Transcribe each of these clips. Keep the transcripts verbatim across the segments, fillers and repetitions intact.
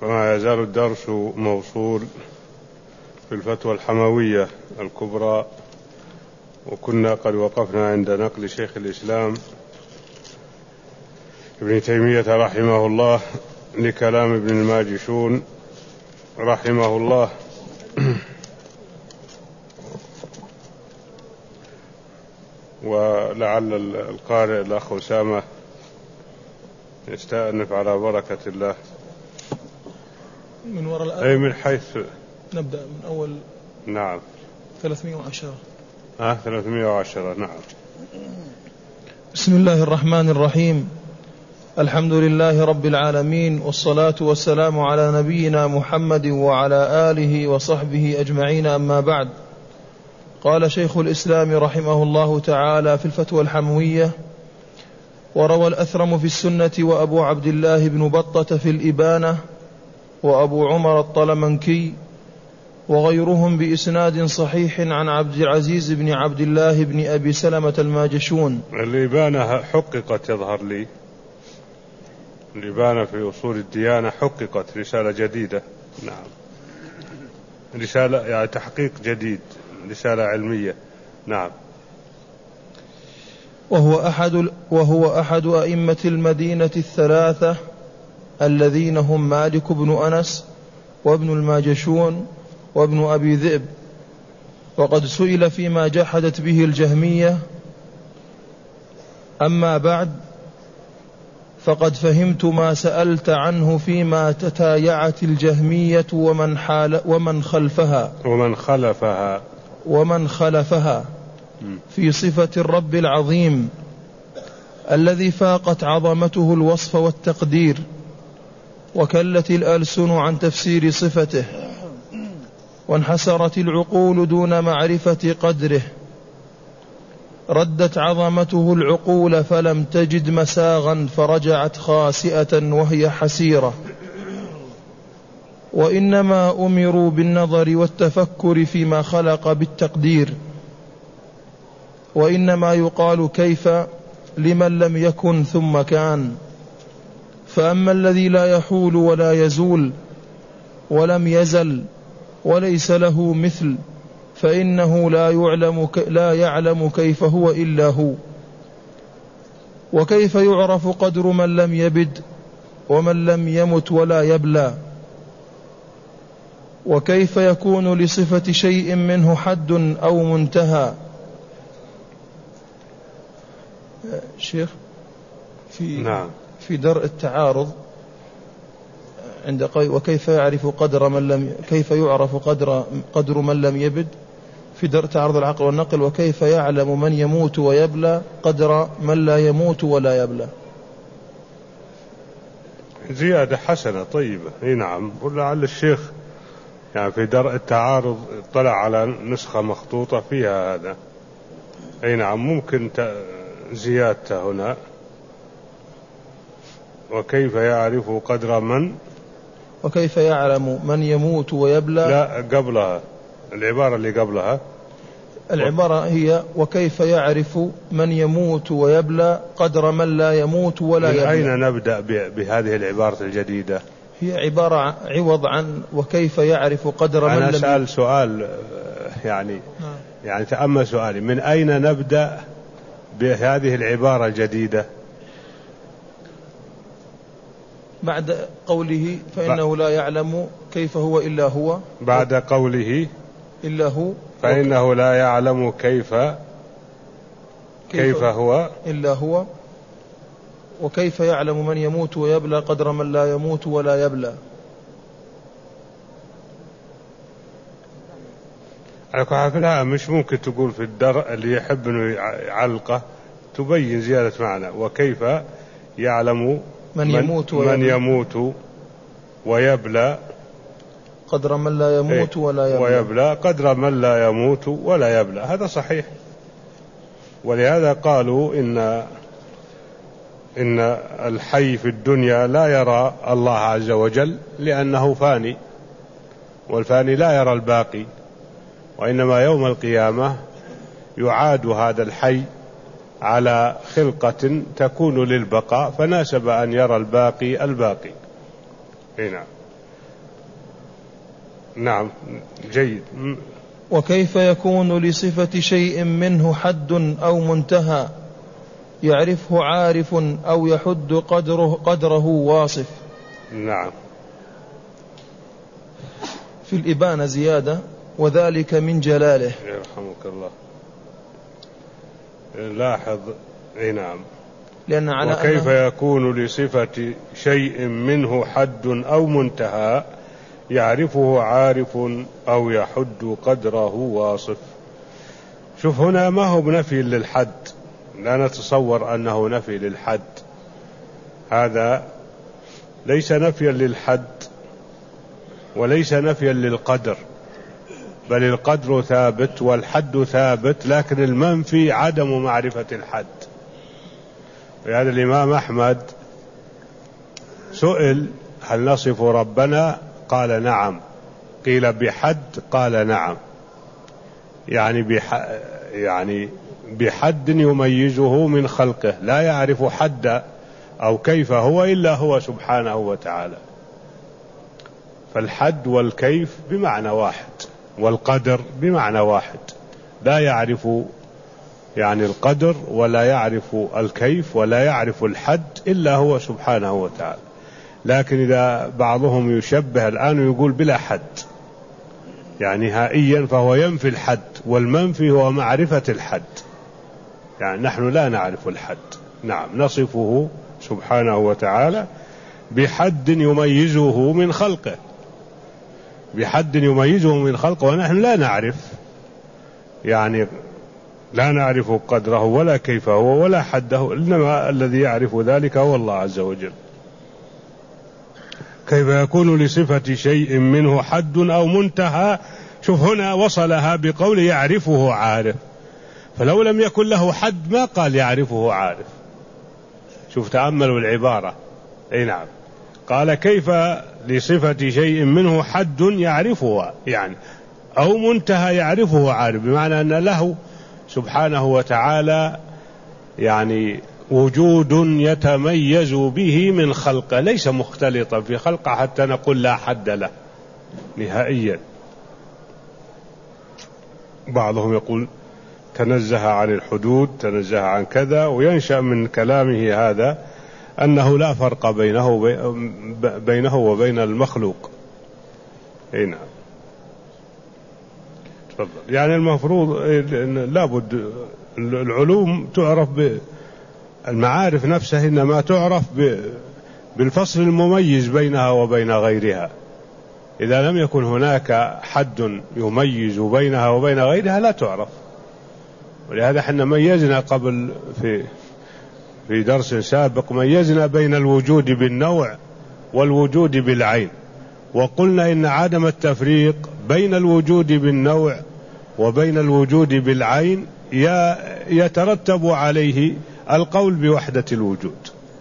وما يزال الدرس موصول في الفتوى الحموية الكبرى، وكنا قد وقفنا عند نقل شيخ الإسلام ابن تيمية رحمه الله لكلام ابن الماجشون رحمه الله. ولعل القارئ الأخ أسامة يستأنف على بركة الله من وراء الآية، أي من حيث نبدأ من أول. نعم ثلاثمائة وعشرة. آه ثلاثمائة وعشرة. نعم. بسم الله الرحمن الرحيم. الحمد لله رب العالمين، والصلاة والسلام على نبينا محمد وعلى آله وصحبه أجمعين، أما بعد. قال شيخ الإسلام رحمه الله تعالى في الفتوى الحموية: وروى الأثرم في السنة، وأبو عبد الله بن بطة في الإبانة، وأبو عمر الطلمنكي وغيرهم بإسناد صحيح عن عبد العزيز بن عبد الله بن أبي سلمة الماجشون. الإبانة حققت، يظهر لي الإبانة في أصول الديانة حققت، رسالة جديدة. نعم، رسالة يعني تحقيق جديد، رسالة علمية. نعم. وهو أحد, وهو أحد أئمة المدينة الثلاثة الذين هم مالك بن أنس وابن الماجشون وابن أبي ذئب. وقد سئل فيما جحدت به الجهمية: أما بعد، فقد فهمت ما سألت عنه فيما تتايعت الجهمية ومن, حال ومن خلفها ومن خلفها ومن خلفها في صفة الرب العظيم الذي فاقت عظمته الوصف والتقدير، وكلت الألسن عن تفسير صفته، وانحسرت العقول دون معرفة قدره. ردت عظمته العقول فلم تجد مساغا، فرجعت خاسئة وهي حسيرة. وإنما أمروا بالنظر والتفكر فيما خلق بالتقدير. وإنما يقال كيف لمن لم يكن ثم كان. فأما الذي لا يحول ولا يزول ولم يزل وليس له مثل، فإنه لا يعلم, لا يعلم كيف هو إلا هو. وكيف يعرف قدر من لم يبد ومن لم يمت ولا يبلى؟ وكيف يكون لصفة شيء منه حد أو منتهى؟ شيخ في, نعم. في درء التعارض عند قي وكيف يعرف قدر من لم كيف يعرف قدر قدر من لم يبد، في درء تعارض العقل والنقل: وكيف يعلم من يموت ويبلى قدر من لا يموت ولا يبلى. زيادة حسنة طيبة. اي نعم. ولعل الشيخ يعني في درء التعارض اطلع على نسخة مخطوطة فيها هذا. اي نعم، ممكن زيادته هنا: وكيف يعرف قدر من وكيف يعلم من يموت ويبلى. لا، قبلها العبارة اللي قبلها، العبارة هي: وكيف يعرف من يموت ويبلى قدر من لا يموت ولا من يبلى. أين نبدأ بهذه العبارة الجديدة؟ هي عبارة عوض عن وكيف يعرف قدر من لم. أنا أسأل سؤال يعني نعم. يعني تأمل سؤالي: من أين نبدأ بهذه العبارة الجديدة؟ بعد قوله: فإنه لا يعلم كيف هو إلا هو. بعد قوله إلا هو، فإنه لا يعلم كيف كيف, كيف هو إلا هو. وكيف يعلم من يموت ويبلى قدر من لا يموت ولا يبلى. لا، مش ممكن تقول في الدرء اللي يحب انه يعلقه تبين زيادة معنى: وكيف يعلم من يموت ويبلى, من يموت ويبلى قدر من لا يموت ولا يبلى. ويبلى قدر من لا يموت ولا يبلى. هذا صحيح. ولهذا قالوا إن إن الحي في الدنيا لا يرى الله عز وجل لأنه فاني، والفاني لا يرى الباقي، وإنما يوم القيامة يعاد هذا الحي على خلقة تكون للبقاء، فناسب أن يرى الباقي الباقي. هنا نعم جيد. وكيف يكون لصفة شيء منه حد أو منتهى يعرفه عارف أو يحد قدره, قدره واصف؟ نعم. في الإبانة زيادة: وذلك من جلاله. يرحمك الله. لاحظ. اي نعم. لأن على وكيف يكون لصفة شيء منه حد أو منتهى يعرفه عارف أو يحد قدره واصف. شوف هنا ما هو بنفي للحد، لا نتصور أنه نفي للحد، هذا ليس نفيا للحد وليس نفيا للقدر، بل القدر ثابت والحد ثابت، لكن المنفي عدم معرفة الحد. ولهذا الإمام أحمد سئل: هل نصف ربنا؟ قال: نعم. قيل: بحد؟ قال: نعم. يعني بح يعني بحد يميزه من خلقه، لا يعرف حد أو كيف هو إلا هو سبحانه وتعالى. فالحد والكيف بمعنى واحد، والقدر بمعنى واحد، لا يعرف يعني القدر ولا يعرف الكيف ولا يعرف الحد إلا هو سبحانه وتعالى. لكن إذا بعضهم يشبه الآن ويقول بلا حد يعني نهائيا، فهو ينفي الحد، والمنفي هو معرفة الحد. يعني نحن لا نعرف الحد، نعم، نصفه سبحانه وتعالى بحد يميزه من خلقه، بحد يميزه من خلقه، ونحن لا نعرف، يعني لا نعرف قدره ولا كيف هو ولا حده، إنما الذي يعرف ذلك هو الله عز وجل. كيف يكون لصفة شيء منه حد أو منتهى؟ شوف هنا وصلها بقول يعرفه عارف، فلو لم يكن له حد ما قال يعرفه عارف. شوف تأملوا العبارة. أي نعم. قال: كيف لصفة شيء منه حد يعرفه يعني أو منتهى يعرفه عارف، بمعنى أن له سبحانه وتعالى يعني وجود يتميز به من خلقه، ليس مختلطا في خلقه حتى نقول لا حد له نهائيا. بعضهم يقول تنزه عن الحدود، تنزه عن كذا، وينشأ من كلامه هذا أنه لا فرق بينه بينه وبين المخلوق. أي نعم. تفضل. يعني المفروض لابد العلوم تعرف بالمعارف نفسها، إنما تعرف بالفصل المميز بينها وبين غيرها. إذا لم يكن هناك حد يميز بينها وبين غيرها لا تعرف. ولهذا احنا ميزنا قبل في في درس سابق، ميزنا بين الوجود بالنوع والوجود بالعين، وقلنا إن عدم التفريق بين الوجود بالنوع وبين الوجود بالعين يترتب عليه القول بوحدة الوجود،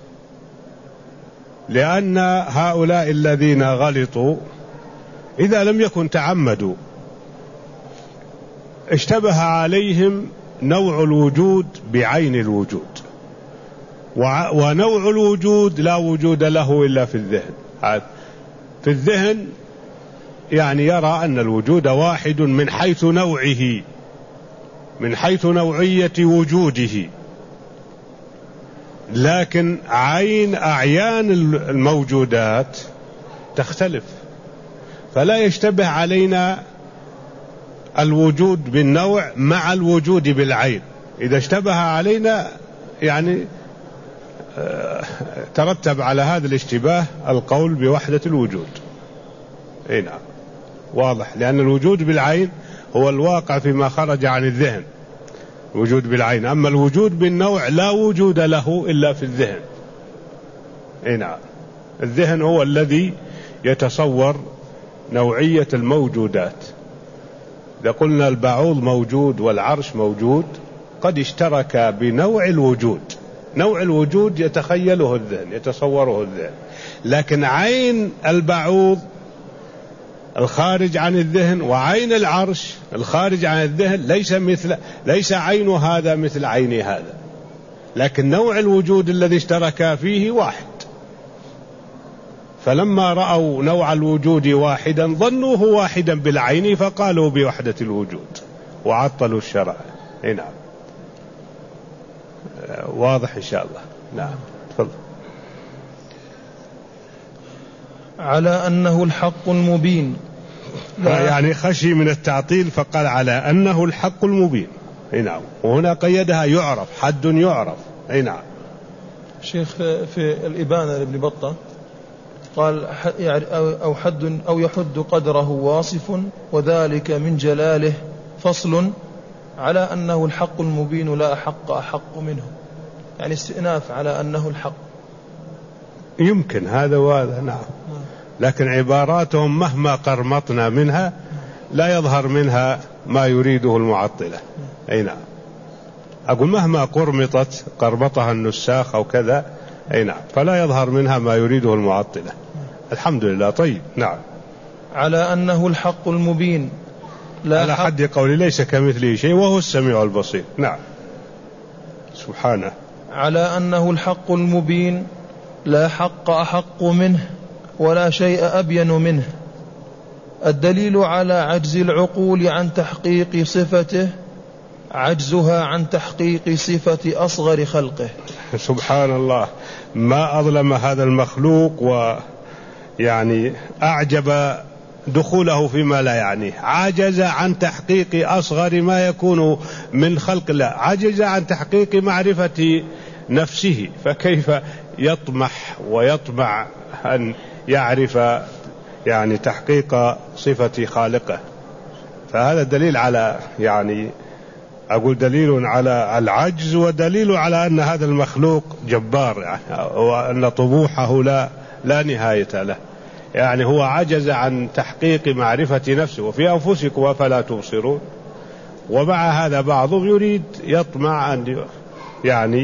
لأن هؤلاء الذين غلطوا إذا لم يكن تعمدوا اشتبه عليهم نوع الوجود بعين الوجود، ونوع الوجود لا وجود له إلا في الذهن. في الذهن يعني يرى أن الوجود واحد من حيث نوعه، من حيث نوعية وجوده، لكن عين أعيان الموجودات تختلف، فلا يشتبه علينا الوجود بالنوع مع الوجود بالعين. إذا اشتبه علينا يعني ترتب على هذا الاشتباه القول بوحدة الوجود. اي نعم واضح، لأن الوجود بالعين هو الواقع فيما خرج عن الذهن، الوجود بالعين. أما الوجود بالنوع لا وجود له إلا في الذهن. اي نعم. الذهن هو الذي يتصور نوعية الموجودات. إذا قلنا البعوض موجود والعرش موجود، قد اشترك بنوع الوجود، نوع الوجود يتخيله الذهن، يتصوره الذهن، لكن عين البعوض الخارج عن الذهن وعين العرش الخارج عن الذهن ليس مثل ليس عين هذا مثل عين هذا، لكن نوع الوجود الذي اشترك فيه واحد. فلما رأوا نوع الوجود واحدا ظنوه واحدا بالعين فقالوا بوحدة الوجود وعطلوا الشرع. نعم واضح إن شاء الله. نعم تفضل. على أنه الحق المبين. يعني خشي من التعطيل فقال على أنه الحق المبين. نعم وهنا قيدها يعرف، حد يعرف. نعم. شيخ في الإبانة لابن بطة قال أو حد أو يحد قدره واصف وذلك من جلاله فصل على أنه الحق المبين لا حق أحق منه، يعني استئناف على أنه الحق. يمكن هذا وهذا. نعم لكن عباراتهم مهما قرمطنا منها لا يظهر منها ما يريده المعطلة. أي نعم أقول مهما قرمطت قربطها النساخ أو كذا أي نعم فلا يظهر منها ما يريده المعطلة. الحمد لله. طيب. نعم. على أنه الحق المبين لا على حد قولي ليس كمثله شيء وهو السميع البصير. نعم سبحانه. على أنه الحق المبين لا حق أحق منه ولا شيء أبين منه. الدليل على عجز العقول عن تحقيق صفته عجزها عن تحقيق صفة أصغر خلقه. سبحان الله، ما أظلم هذا المخلوق ويعني أعجب دخوله فيما لا يعنيه. عجز عن تحقيق أصغر ما يكون من خلق الله، عجز عن تحقيق معرفة نفسه، فكيف يطمح ويطمع أن يعرف يعني تحقيق صفة خالقه؟ فهذا دليل على يعني أقول دليل على العجز ودليل على أن هذا المخلوق جبار، يعني وأن طموحه لا لا نهاية له. يعني هو عجز عن تحقيق معرفة نفسه. وفي أنفسكم أفلا تبصرون. ومع هذا بعضهم يريد يطمع أن يعني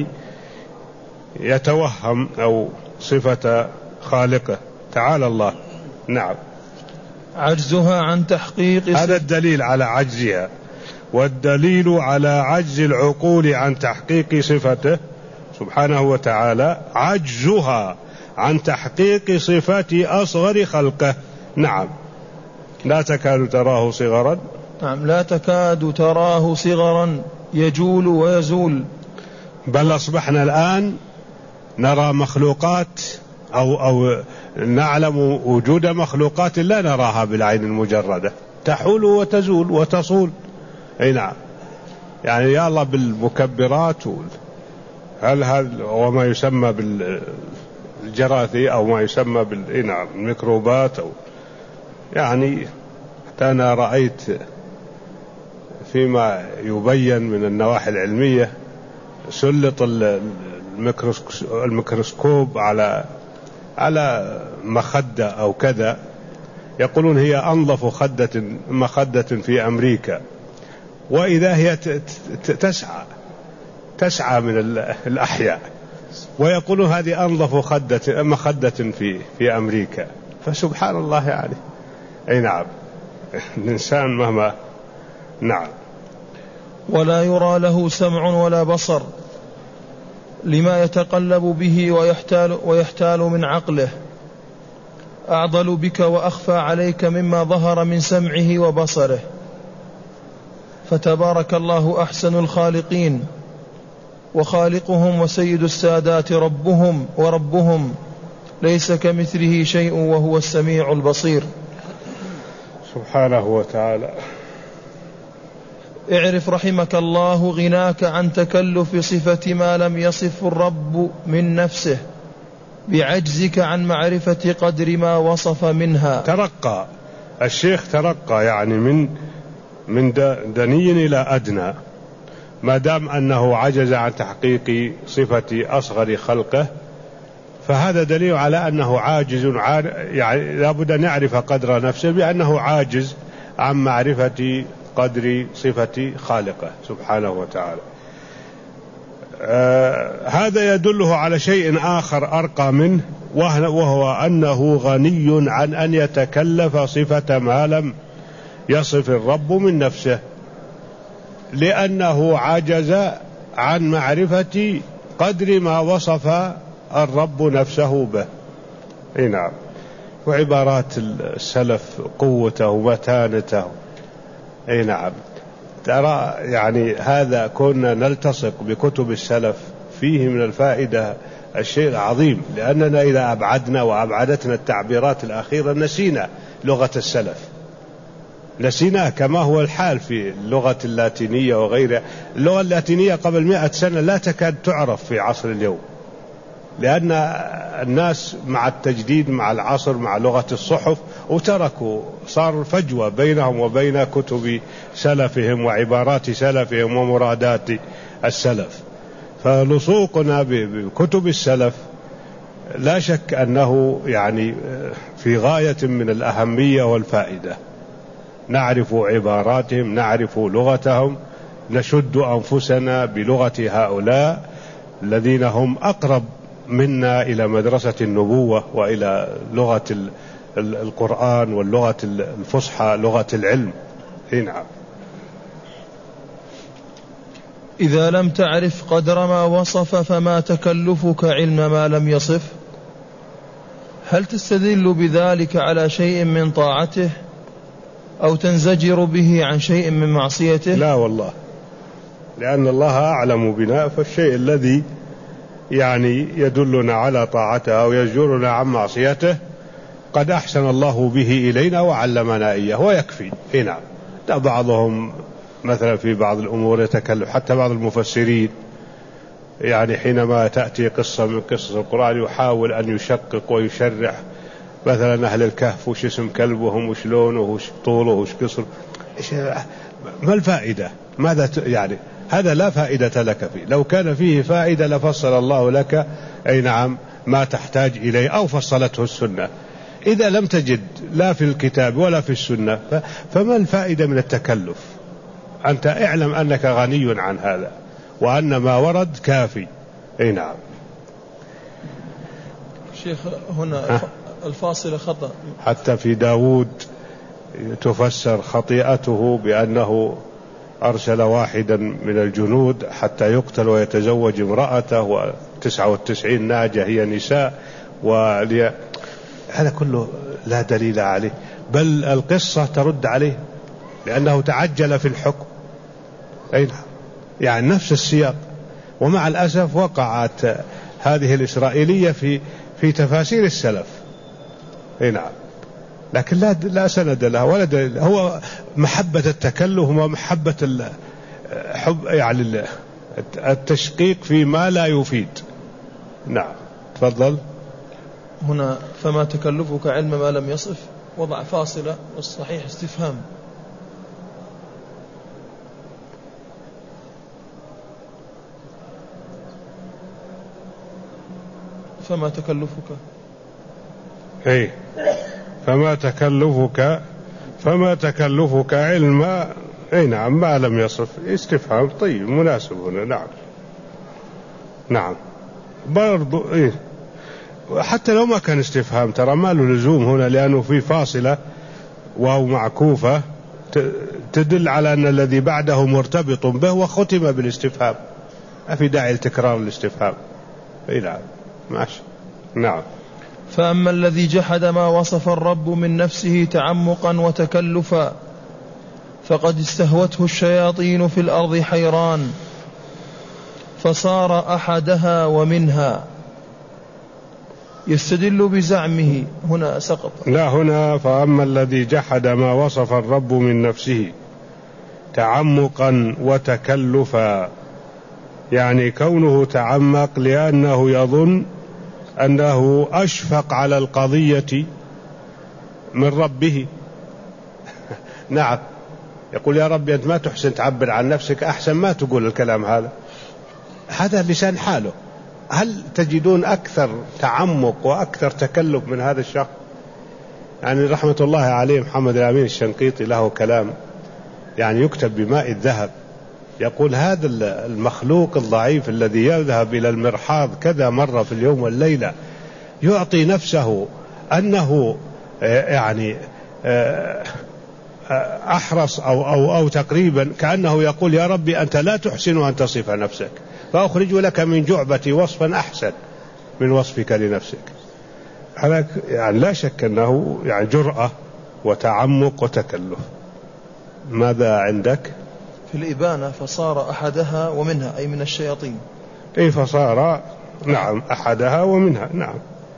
يتوهم أو صفة خالقه. تعالى الله. نعم. عجزها عن تحقيق، هذا الدليل على عجزها، والدليل على عجز العقول عن تحقيق صفته سبحانه وتعالى عجزها عن تحقيق صفات أصغر خلقه. نعم. لا تكاد تراه صغرا. نعم لا تكاد تراه صغرا يجول ويزول. بل أصبحنا الآن نرى مخلوقات أو, أو نعلم وجود مخلوقات لا نراها بالعين المجردة، تحول وتزول وتصول. أي نعم. يعني يا الله بالمكبرات هل هذا وما يسمى بالجراثي أو ما يسمى بالميكروبات أو يعني حتى أنا رأيت فيما يبين من النواحي العلمية سلط الميكروسكوب على على مخدة أو كذا، يقولون هي أنظف خدة مخدة في أمريكا، وإذا هي تسعى تسعى من الأحياء، ويقولون هذه أنظف خدة مخدة في في أمريكا. فسبحان الله يعني. أي نعم. الإنسان مهما. نعم. ولا يرى له سمع ولا بصر لما يتقلب به ويحتال, ويحتال من عقله. أعضل بك وأخفى عليك مما ظهر من سمعه وبصره. فتبارك الله أحسن الخالقين وخالقهم وسيد السادات ربهم وربهم ليس كمثله شيء وهو السميع البصير سبحانه وتعالى. اعرف رحمك الله غناك عن تكلف صفة ما لم يصف الرب من نفسه بعجزك عن معرفة قدر ما وصف منها. ترقى الشيخ، ترقى يعني من من دني إلى أدنى، ما دام أنه عجز عن تحقيق صفة أصغر خلقه، فهذا دليل على أنه عاجز، يعني لابد أن يعرف قدر نفسه بأنه عاجز عن معرفة قدر صفة خالقه سبحانه وتعالى. آه هذا يدله على شيء آخر أرقى منه، وهو أنه غني عن أن يتكلف صفة ما لم يصف الرب من نفسه، لأنه عجز عن معرفة قدر ما وصف الرب نفسه به. نعم. وعبارات السلف قوته ومتانته. أي نعم، ترى يعني هذا كنا نلتصق بكتب السلف فيه من الفائدة الشيء العظيم، لأننا إذا أبعدنا وأبعدتنا التعبيرات الأخيرة نسينا لغة السلف، نسيناه كما هو الحال في اللغة اللاتينية وغيرها. اللغة اللاتينية قبل مئة سنة لا تكاد تعرف في عصر اليوم، لأن الناس مع التجديد مع العصر مع لغة الصحف وتركوا، صار فجوة بينهم وبين كتب سلفهم وعبارات سلفهم ومرادات السلف. فلصوقنا بكتب السلف لا شك أنه يعني في غاية من الأهمية والفائدة. نعرف عباراتهم، نعرف لغتهم، نشد أنفسنا بلغة هؤلاء الذين هم أقرب منا إلى مدرسة النبوة وإلى لغة القرآن واللغة الفصحى لغة العلم. نعم. إذا لم تعرف قدر ما وصف فما تكلفك علم ما لم يصف؟ هل تستدل بذلك على شيء من طاعته أو تنزجر به عن شيء من معصيته؟ لا والله، لأن الله أعلم بنا، فالشيء الذي يعني يدلنا على طاعته أو يزجرنا عن معصيته قد أحسن الله به إلينا وعلمنا إياه ويكفي. نعم. بعضهم مثلا في بعض الأمور يتكلم، حتى بعض المفسرين يعني حينما تأتي قصة من قصص القرآن يحاول أن يشقق ويشرح، مثلا أهل الكهف وش اسم كلبهم وش لونه وش طوله وش قصر، ما الفائدة؟ ماذا يعني؟ هذا لا فائدة لك فيه. لو كان فيه فائدة لفصل الله لك أي نعم ما تحتاج إليه أو فصلته السنة. إذا لم تجد لا في الكتاب ولا في السنة فما الفائدة من التكلف؟ أنت اعلم أنك غني عن هذا وأن ما ورد كافي. أي نعم. شيخ هنا الفاصلة خطأ، حتى في داود تفسر خطيئته بأنه أرسل واحدا من الجنود حتى يقتل ويتزوج امرأته وتسعة وتسعين ناجة هي نساء، ولي... هذا كله لا دليل عليه، بل القصة ترد عليه لأنه تعجل في الحكم. أي يعني نفس السياق. ومع الأسف وقعت هذه الإسرائيلية في في تفاسير السلف. أي نعم، لكن لا لا سند لها ولا دليل. هو محبة التكلف ومحبة الحب يعني التشقيق فيما لا يفيد. نعم. تفضل. هنا فما تكلفك علم ما لم يصف، وضع فاصلة والصحيح استفهام. فما تكلفك أي فما تكلفك فما تكلفك علم أي نعم ما لم يصف. استفهام طيب مناسب هنا. نعم. نعم برضو إيه، حتى لو ما كان استفهام ترى ما له لزوم هنا، لأنه في فاصلة واو معكوفة تدل على أن الذي بعده مرتبط به وختم بالاستفهام، ما في داعي لتكرار الاستفهام. إيه نعم ماشي. نعم. فأما الذي جحد ما وصف الرب من نفسه تعمقا وتكلفا فقد استهوته الشياطين في الأرض حيران فصار أحدها ومنها، يستدل بزعمه. هنا سقط. لا هنا فأما الذي جحد ما وصف الرب من نفسه تعمقا وتكلفا، يعني كونه تعمق لأنه يظن أنه أشفق على القضية من ربه. نعم، يقول يا رب أنت ما تحسن تعبر عن نفسك، أحسن ما تقول الكلام هذا. هذا لسان حاله. هل تجدون أكثر تعمق وأكثر تكلف من هذا الشخص؟ يعني رحمة الله عليه محمد الأمين الشنقيطي له كلام يعني يكتب بماء الذهب، يقول هذا المخلوق الضعيف الذي يذهب إلى المرحاض كذا مرة في اليوم والليلة يعطي نفسه أنه يعني أحرص أو, أو, أو تقريبا كأنه يقول يا ربي أنت لا تحسن أن تصف نفسك فأخرج لك من جعبتي وصفا أحسن من وصفك لنفسك. يعني لا شك أنه يعني جرأة وتعمق وتكلف. ماذا عندك في الإبانة؟ فصار أحدها ومنها، أي من الشياطين. أي فصار، نعم، أحدها ومنها، نعم،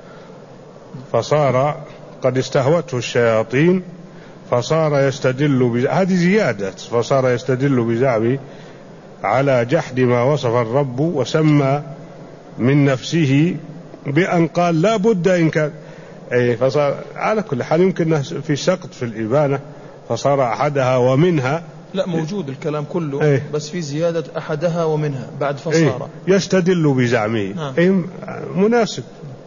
فصار قد استهوته الشياطين فصار يستدل بز... هذه زيادة، فصار يستدل بزعمه على جحد ما وصف الرب وسمى من نفسه بأن قال لا بد إن كان، أي فصار على كل حال يمكن في سقط في الإبانة، فصار أحدها ومنها، لا موجود الكلام كله، أيه؟ بس في زيادة أحدها ومنها بعد فصار، أيه؟ يستدل بزعمه، نعم. أي مناسب،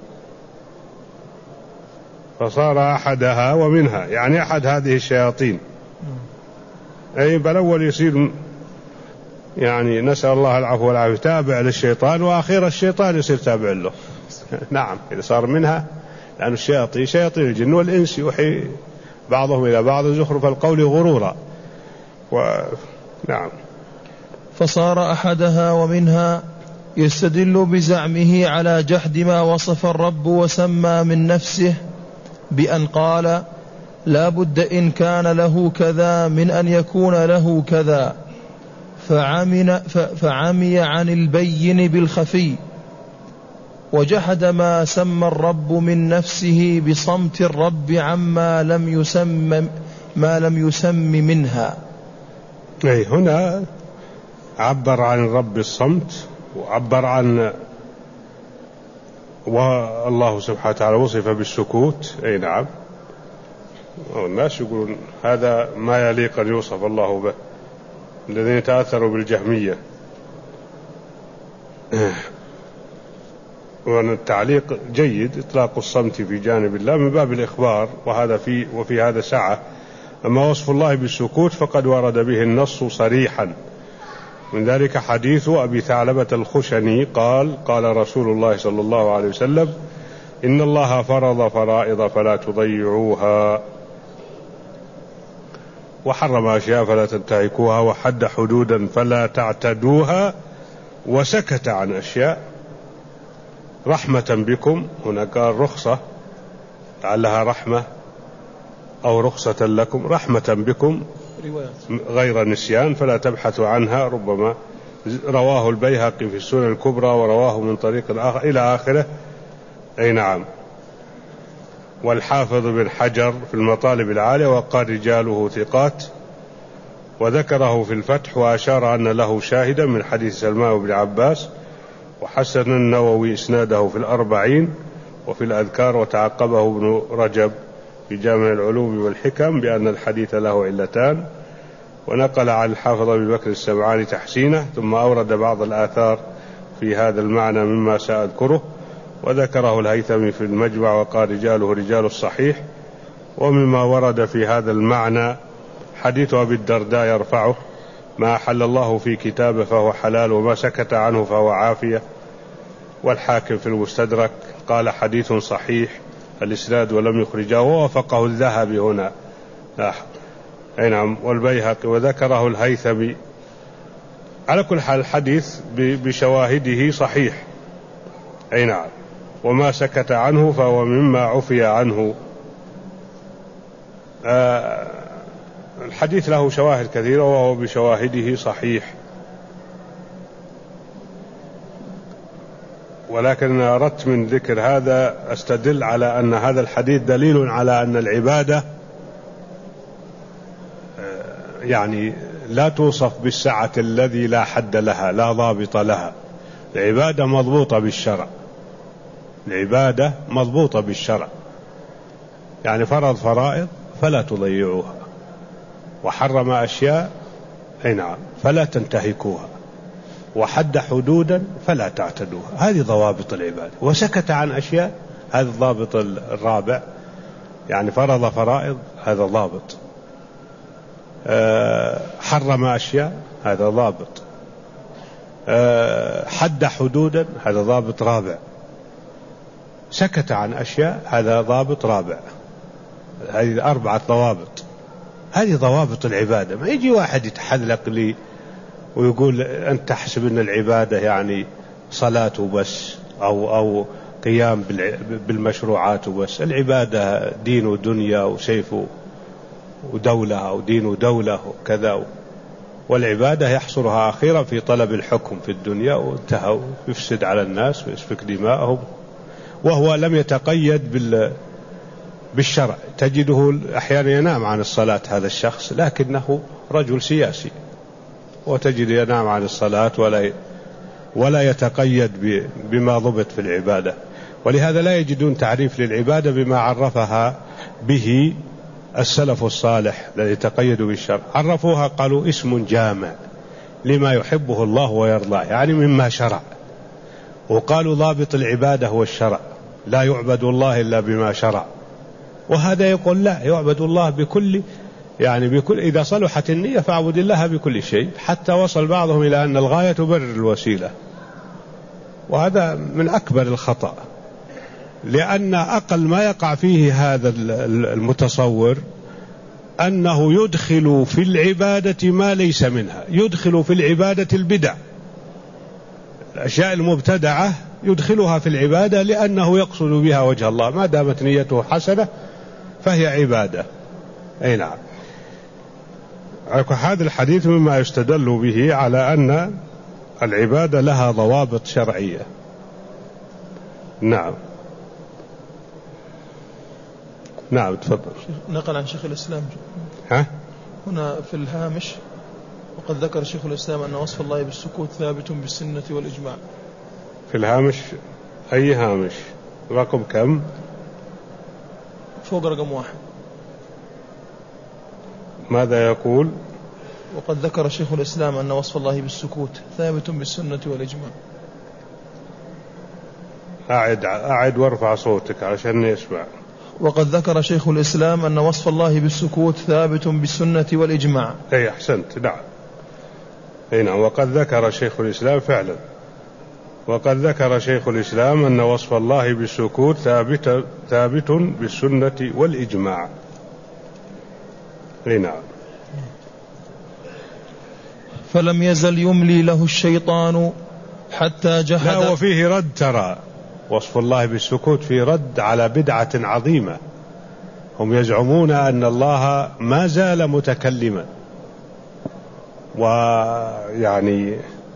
فصار أحدها ومنها يعني أحد هذه الشياطين، أي بالأول يصير يعني نسأل الله العفو والعافية تابع للشيطان، وأخيرا الشيطان يصير تابع له. نعم، إذا صار منها، لأن الشياطين شياطين الجن والإنس يوحي بعضهم إلى بعض زخرف القول غرورا. و... نعم. فصار أحدها ومنها يستدل بزعمه على جحد ما وصف الرب وسمى من نفسه بأن قال لا بد إن كان له كذا من أن يكون له كذا، فعمي, فعمي عن البين بالخفي، وجحد ما سمى الرب من نفسه بصمت الرب عما لم يسم ما لم يسم منها. أي هنا عبر عن الرب الصمت، وعبر عن، والله سبحانه وتعالى وصف بالسكوت. أي نعم، والناس يقولون هذا ما يليق أن يوصف الله به، الذين تأثروا بالجهمية. وأن التعليق جيد، إطلاق الصمت في جانب الله من باب الإخبار، وهذا في وفي هذا سعة. أما وصف الله بالسكوت فقد ورد به النص صريحا، من ذلك حديث أبي ثعلبة الخشني قال قال رسول الله صلى الله عليه وسلم إن الله فرض فرائض فلا تضيعوها، وحرم أشياء فلا تنتهكوها، وحد حدودا فلا تعتدوها، وسكت عن أشياء رحمة بكم. هنا قال رخصة لعلها رحمة أو رخصة لكم، رحمة بكم غير نسيان فلا تبحثوا عنها، ربما رواه البيهقي في السنن الكبرى ورواه من طريق آخر إلى آخره. أي نعم. والحافظ بن حجر في المطالب العالية وقال رجاله ثقات، وذكره في الفتح وأشار أن له شاهدا من حديث سلمان بن عباس، وحسن النووي إسناده في الأربعين وفي الأذكار، وتعقبه ابن رجب في جامع العلوم والحكم بأن الحديث له علتان، ونقل عن الحافظ أبي بكر السمعاني تحسينه، ثم أورد بعض الآثار في هذا المعنى مما سأذكره، وذكره الهيثمي في المجمع وقال رجاله رجال الصحيح. ومما ورد في هذا المعنى حديث أبي الدرداء يرفعه ما أحل الله في كتابه فهو حلال وما سكت عنه فهو عافية. والحاكم في المستدرك قال حديث صحيح الإسناد ولم يخرجه، ووافقه الذهبي هنا. أي نعم. والبيهقي وذكره الهيثمي. على كل حال الحديث بشواهده صحيح. أي نعم. وما سكت عنه فهو مما عفي عنه. آه الحديث له شواهد كثيرة وهو بشواهده صحيح، ولكن أردت من ذكر هذا أستدل على أن هذا الحديث دليل على أن العبادة يعني لا توصف بالسعة الذي لا حد لها لا ضابط لها. العبادة مضبوطة بالشرع، العبادة مضبوطة بالشرع، يعني فرض فرائض فلا تضيعوها، وحرم أشياء أي نعم فلا تنتهكوها، وحد حدودا فلا تعتدوها. هذه ضوابط العبادة. وسكت عن أشياء، هذا الضابط الرابع، يعني فرض فرائض هذا ضابط، أه حرم أشياء هذا ضابط، أه حد حدودا هذا ضابط رابع، سكت عن أشياء هذا ضابط رابع. هذه أربعة ضوابط، هذه ضوابط العبادة. ما يجي واحد يتحذلق لي ويقول أنت تحسب أن العبادة يعني صلاة بس أو, أو قيام بالمشروعات وبس. العبادة دين ودنيا وسيف ودولة أو دين ودولة وكذا، والعبادة يحصرها أخيرا في طلب الحكم في الدنيا وانتهى، يفسد على الناس ويسفك دماءهم، وهو لم يتقيد بال بالشرع. تجده أحيانا ينام عن الصلاة هذا الشخص لكنه رجل سياسي، وتجد ينام عن الصلاة ولا ولا يتقيد بما ضبط في العبادة. ولهذا لا يجدون تعريف للعبادة بما عرفها به السلف الصالح الذي تقيدوا بالشرع. عرفوها قالوا اسم جامع لما يحبه الله ويرضاه، يعني مما شرع. وقالوا ضابط العبادة هو الشرع، لا يعبد الله إلا بما شرع. وهذا يقول لا، يعبد الله بكل يعني بكل إذا صلحت النية فاعبد الله بكل شيء، حتى وصل بعضهم إلى أن الغاية تبرر الوسيلة. وهذا من أكبر الخطأ، لأن أقل ما يقع فيه هذا المتصور أنه يدخل في العبادة ما ليس منها، يدخل في العبادة البدع، الأشياء المبتدعة يدخلها في العبادة لأنه يقصد بها وجه الله، ما دامت نيته حسنة فهي عبادة. أي نعم. هذا الحديث مما يستدل به على أن العبادة لها ضوابط شرعية. نعم نعم تفضل. نقل عن شيخ الإسلام ها؟ هنا في الهامش: وقد ذكر شيخ الإسلام أن وصف الله بالسكوت ثابت بالسنة والإجماع. في الهامش أي هامش؟ رقم كم؟ فوق رقم واحد. ماذا يقول؟ وقد ذكر شيخ الإسلام أن وصف الله بالسكوت ثابت بالسنة والإجماع. أعد أعد وارفع صوتك عشان يسمع. وقد ذكر شيخ الإسلام أن وصف الله بالسكوت ثابت بالسنة والإجماع. أي أحسنت. نعم. أي نعم. وقد ذكر شيخ الإسلام فعلا، وقد ذكر شيخ الإسلام أن وصف الله بالسكوت ثابت ثابت بالسنة والإجماع. أي نعم. فلم يزل يملي له الشيطان حتى جحد. لا، وفيه رد. ترى وصف الله بالسكوت في رد على بدعة عظيمة. هم يزعمون أن الله ما زال متكلما، ويعني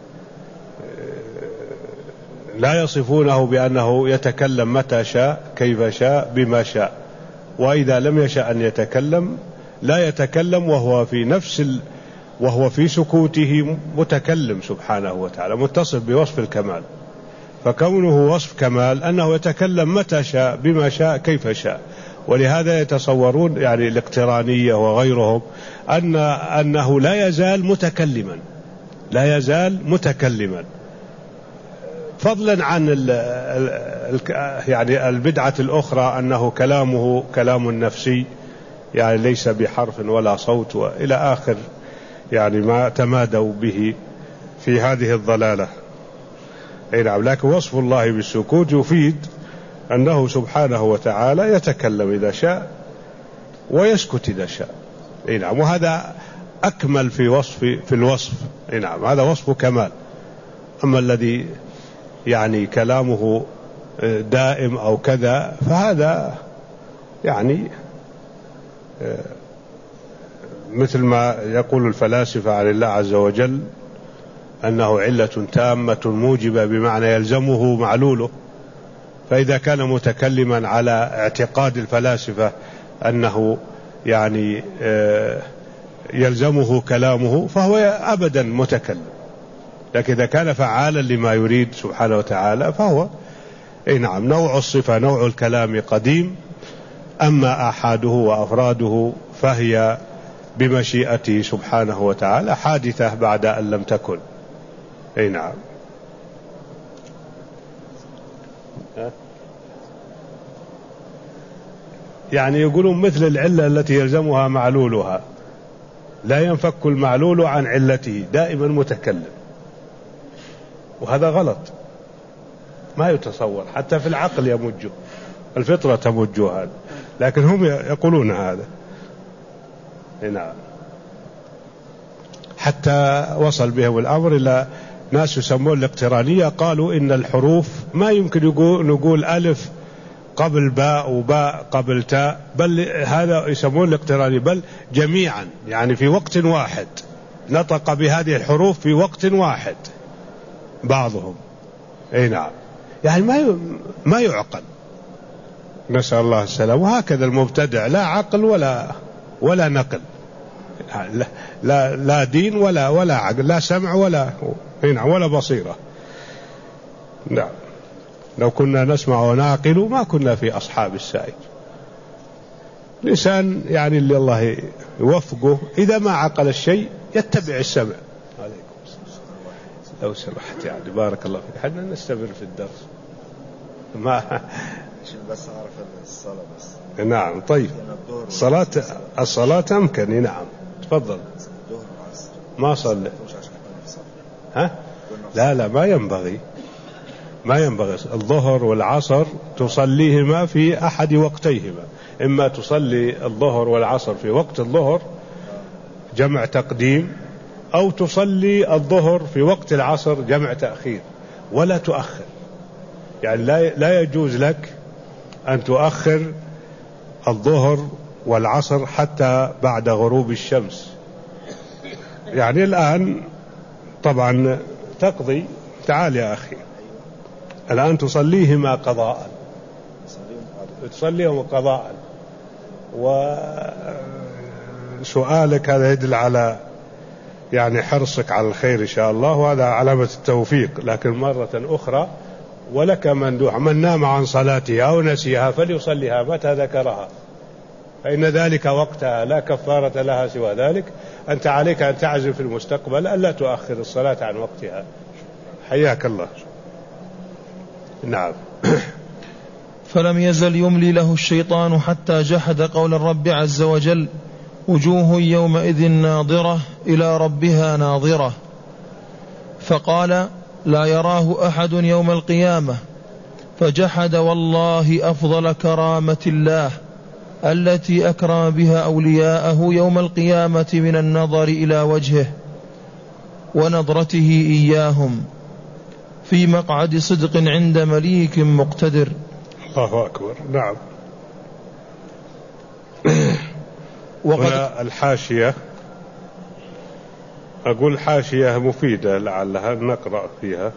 لا يصفونه بأنه يتكلم متى شاء كيف شاء بما شاء، وإذا لم يشأ أن يتكلم لا يتكلم، وهو في نفس ال... وهو في سكوته متكلم سبحانه وتعالى، متصف بوصف الكمال. فكونه وصف كمال أنه يتكلم متى شاء بما شاء كيف شاء. ولهذا يتصورون يعني الاقترانية وغيرهم أن أنه لا يزال متكلما، لا يزال متكلما، فضلا عن ال ال يعني البدعة الأخرى أنه كلامه كلام نفسي، يعني ليس بحرف ولا صوت وإلى آخر يعني ما تمادوا به في هذه الضلالة. أي نعم. لكن وصف الله بالسكوت يفيد أنه سبحانه وتعالى يتكلم إذا شاء ويسكت إذا شاء. أي نعم. وهذا أكمل في وصف في الوصف. أي نعم. هذا وصف كمال. أما الذي يعني كلامه دائم أو كذا فهذا يعني مثل ما يقول الفلاسفة عن الله عز وجل أنه علة تامة موجبة، بمعنى يلزمه معلوله. فإذا كان متكلما على اعتقاد الفلاسفة أنه يعني يلزمه كلامه فهو أبدا متكلم، لكن إذا كان فعالا لما يريد سبحانه وتعالى فهو أي نعم نوع الصفة نوع الكلام قديم. أما آحاده وأفراده فهي بمشيئته سبحانه وتعالى حادثة بعد أن لم تكن. أي نعم. يعني يقولون مثل العلة التي يلزمها معلولها، لا ينفك المعلول عن علته، دائما متكلم. وهذا غلط، ما يتصور، حتى في العقل يمجه، الفطرة تمجه هذا، لكن هم يقولون هذا. نعم. حتى وصل بهم الأمر إلى ناس يسمون الاقترانية قالوا إن الحروف ما يمكن نقول ألف قبل باء وباء قبل تاء، بل هذا يسمون الاقترانية، بل جميعا يعني في وقت واحد نطق بهذه الحروف في وقت واحد بعضهم. اي نعم، يعني ما ما يعقل، نسأل الله السلام. وهكذا المبتدع لا عقل ولا ولا نقل، لا لا, لا دين ولا ولا عقل، لا سمع ولا نعم ولا بصيرة. نعم، لو كنا نسمع ونعقل ما كنا في أصحاب السعير. الإنسان يعني اللي الله يوفقه إذا ما عقل الشيء يتبع السمع. عليكم السلام. لو سمحت يعني بارك الله فيك، حنا نستمر في الدرس ما بس أعرف الصلاة بس. نعم طيب، الصلاة الصلاة أمكن. نعم تفضل. ما صلى. ها؟ لا لا ما ينبغي، ما ينبغي. الظهر والعصر تصليهما في أحد وقتيهما، إما تصلي الظهر والعصر في وقت الظهر جمع تقديم، أو تصلي الظهر في وقت العصر جمع تأخير، ولا تؤخر. يعني لا لا يجوز لك أن تؤخر الظهر والعصر حتى بعد غروب الشمس. يعني الآن طبعا تقضي، تعال يا أخي الآن تصليهما قضاء، تصليهما قضاء. وسؤالك هذا يدل على يعني حرصك على الخير إن شاء الله، وهذا علامة التوفيق. لكن مرة أخرى ولك مندوح، من نام عن صلاتها أو نسيها فليصليها متى ذكرها، فإن ذلك وقتها لا كفارة لها سوى ذلك. أنت عليك أن تعزم في المستقبل ألا تؤخر الصلاة عن وقتها. حياك الله. نعم. فلم يزل يملي له الشيطان حتى جحد قول الرب عز وجل: وجوه يومئذ ناظرة إلى ربها ناظرة. فقال: لا يراه أحد يوم القيامة. فجحد والله أفضل كرامة الله التي أكرم بها أولياءه يوم القيامة من النظر إلى وجهه ونظرته إياهم في مقعد صدق عند مليك مقتدر. الله أكبر. نعم. وقد الحاشية، أقول حاشية مفيدة لعلها نقرأ فيها.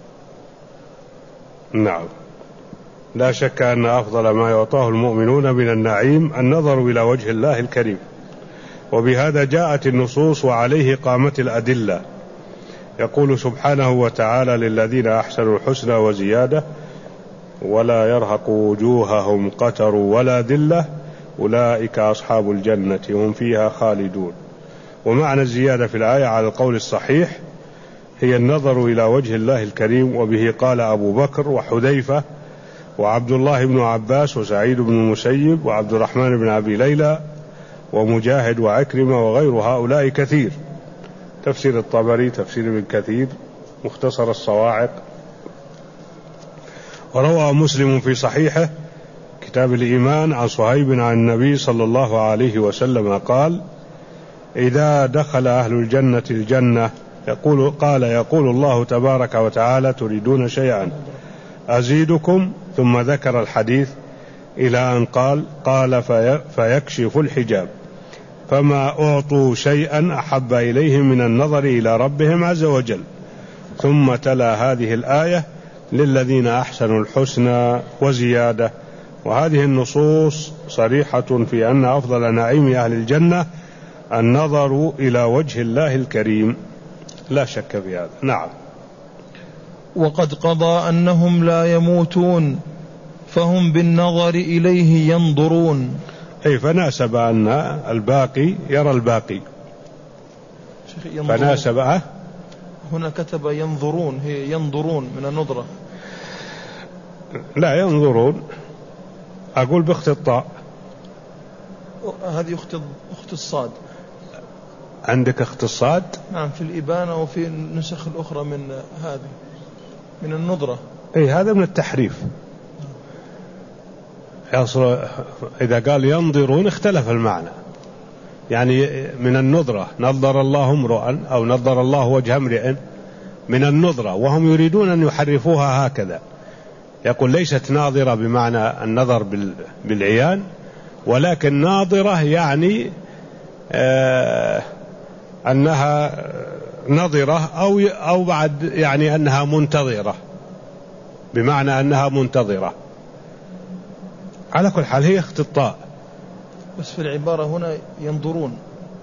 نعم. لا شك أن أفضل ما يعطاه المؤمنون من النعيم النظر إلى وجه الله الكريم، وبهذا جاءت النصوص وعليه قامت الأدلة. يقول سبحانه وتعالى: للذين أحسنوا الحسنى وزيادة ولا يرهق وجوههم قتر ولا ذلة أولئك أصحاب الجنة هم فيها خالدون. ومعنى الزيادة في الآية على القول الصحيح هي النظر إلى وجه الله الكريم، وبه قال أبو بكر وحذيفة وعبد الله بن عباس وسعيد بن المسيب وعبد الرحمن بن أبي ليلى ومجاهد وعكرمة وغير هؤلاء كثير. تفسير الطبري، تفسير ابن كثير، مختصر الصواعق. وروى مسلم في صحيحه كتاب الإيمان عن صهيب عن النبي صلى الله عليه وسلم قال: إذا دخل أهل الجنة الجنة يقول قال يقول الله تبارك وتعالى: تريدون شيئا أزيدكم؟ ثم ذكر الحديث إلى أن قال قال في فيكشف الحجاب، فما أعطوا شيئا أحب إليهم من النظر إلى ربهم عز وجل. ثم تلا هذه الآية: للذين أحسنوا الحسنى وزيادة. وهذه النصوص صريحة في أن أفضل نعيم أهل الجنة النظر إلى وجه الله الكريم، لا شك في هذا. نعم. وقد قضى أنهم لا يموتون فهم بالنظر إليه ينظرون. أي فناسب أن الباقي يرى الباقي، فناسب أه؟ هنا كتب ينظرون، هي ينظرون من النظرة. لا ينظرون، أقول باخت الطاء. هذه أخت أخت الصاد. عندك اخت الصاد؟ نعم، في الإبانة وفي النسخ الأخرى من هذه من النظرة. أي هذا من التحريف. إذا قال ينظرون اختلف المعنى، يعني من النظرة نظر الله امرؤا أو نظر الله وجه امرئ، من النظرة، وهم يريدون أن يحرفوها هكذا، يقول ليست ناظرة بمعنى النظر بالعيان، ولكن ناظرة يعني آه أنها نظرة أو أو بعد يعني أنها منتظرة، بمعنى أنها منتظرة. على كل حال هي اختطاء، بس في العبارة هنا ينظرون،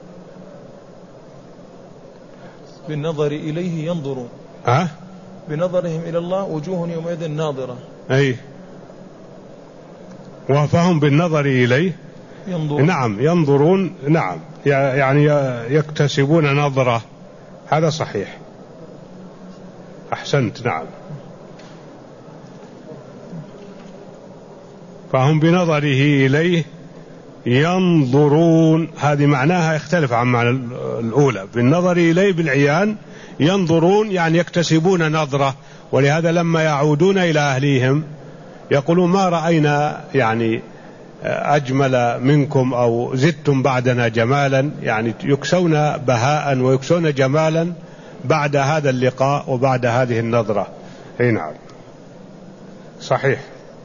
بالنظر إليه ينظرون، ها؟ بنظرهم إلى الله وجوه يومئذ ناظرة. أي، وفهم بالنظر إليه ينظرون. نعم ينظرون، نعم يعني يكتسبون نظرة، هذا صحيح، أحسنت، نعم. فهم بنظره إليه ينظرون، هذه معناها يختلف عن معنى الأولى. بالنظر إليه بالعيان، ينظرون يعني يكتسبون نظرة، ولهذا لما يعودون إلى أهليهم يقولون ما رأينا يعني أجمل منكم أو زدتم بعدنا جمالا، يعني يكسون بهاء ويكسون جمالا بعد هذا اللقاء وبعد هذه النظرة. أي نعم صحيح.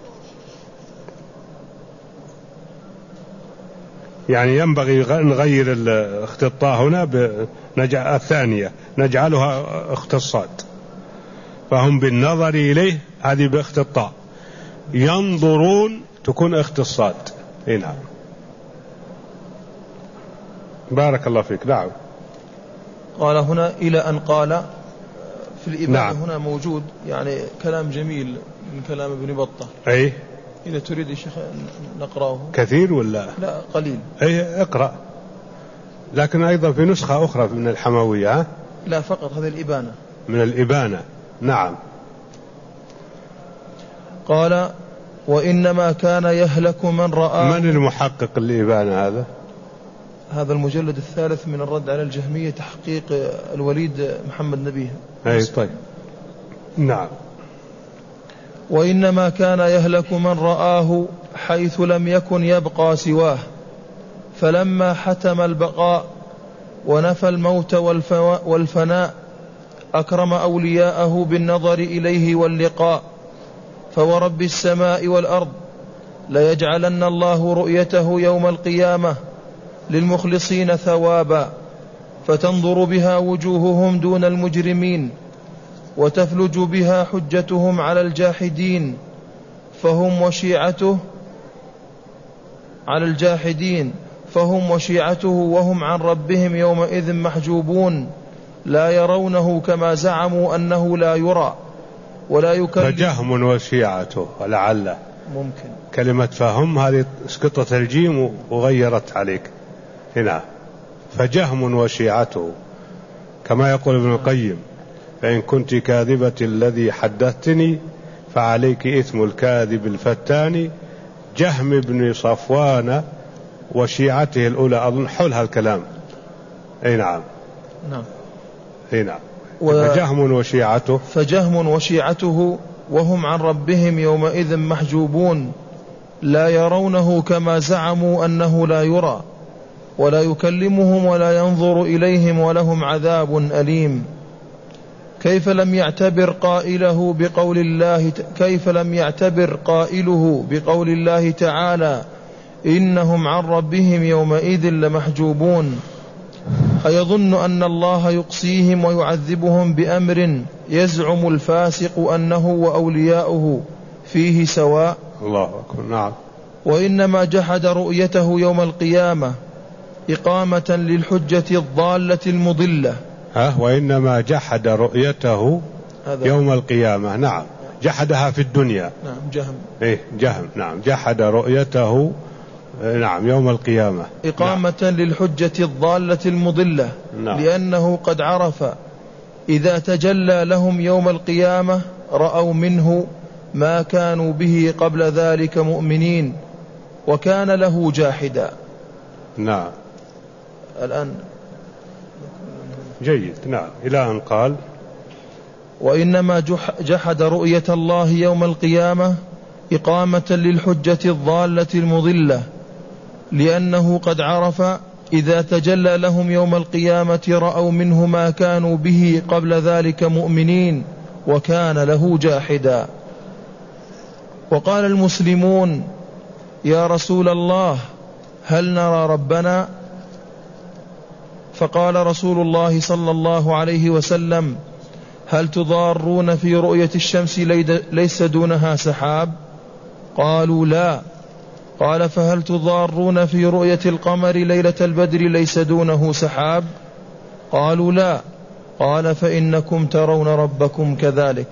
يعني ينبغي نغير الاختطاء هنا بنجع الثانية نجعلها اختصاصات. فهم بالنظر إليه هذه باختطاء، ينظرون تكون اختصاصات. اي نعم بارك الله فيك. نعم قال هنا إلى أن قال في الإبانة. نعم. هنا موجود يعني كلام جميل من كلام ابن بطة. أي إذا تريد يا شيخ نقرأه. كثير ولا لا قليل؟ أي اقرأ، لكن أيضا في نسخة أخرى من الحموية. لا فقط هذه الإبانة. من الإبانة. نعم. قال وإنما كان يهلك من رأى. من المحقق الإبانة هذا؟ هذا المجلد الثالث من الرد على الجهمية، تحقيق الوليد محمد نبيه. أي طيب. نعم. وإنما كان يهلك من رآه حيث لم يكن يبقى سواه، فلما حتم البقاء ونفى الموت والفناء أكرم أولياءه بالنظر إليه واللقاء. فورب السماء والأرض ليجعلن الله رؤيته يوم القيامة للمخلصين ثوابا، فتنظر بها وجوههم دون المجرمين، وتفلج بها حجتهم على الجاحدين، فهم وشيعته على الجاحدين فهم وشيعته وهم عن ربهم يومئذ محجوبون، لا يرونه كما زعموا أنه لا يرى ولا يكلم. فجهم وشيعته، ولعل ممكن كلمة فهم هذه اسقطت الجيم وغيرت عليك هنا، فجهم وشيعته كما يقول ابن القيم: فإن كنت كاذبة الذي حدثتني فعليك إثم الكاذب الفتان، جهم بن صفوان وشيعته الأولى. أظن حول هالكلام. أي نعم. نعم. أي نعم. و... فجهم وشيعته فجهم وشيعته وهم عن ربهم يومئذ محجوبون، لا يرونه كما زعموا أنه لا يرى ولا يكلمهم ولا ينظر إليهم ولهم عذاب أليم. كيف لم يعتبر قائله بقول الله كيف لم يعتبر قائله بقول الله تعالى: إنهم عن ربهم يومئذ لمحجوبون. أيظن أن الله يقصيهم ويعذبهم بأمر يزعم الفاسق أنه وأولياؤه فيه سواء؟ الله أكبر. نعم. وإنما جحد رؤيته يوم القيامة إقامة للحجة الضالة المضلة. ها وإنما جحد رؤيته يوم القيامة. نعم. جحدها في الدنيا. نعم. جهم. إيه جهم. نعم. جحد رؤيته نعم يوم القيامة إقامة نعم. للحجة الضالة المضلة. نعم. لأنه قد عرف إذا تجلى لهم يوم القيامة رأوا منه ما كانوا به قبل ذلك مؤمنين، وكان له جاحدا. نعم. الآن جيد. نعم. إلى أن قال: وإنما جحد رؤية الله يوم القيامة إقامة للحجة الضالة المضلة، لأنه قد عرف إذا تجلى لهم يوم القيامة رأوا منه ما كانوا به قبل ذلك مؤمنين وكان له جاحدا. وقال المسلمون يا رسول الله هل نرى ربنا؟ فقال رسول الله صلى الله عليه وسلم هل تضارون في رؤية الشمس ليس دونها سحاب؟ قالوا لا. قال فهل تضارون في رؤية القمر ليلة البدر ليس دونه سحاب؟ قالوا لا. قال فإنكم ترون ربكم كذلك.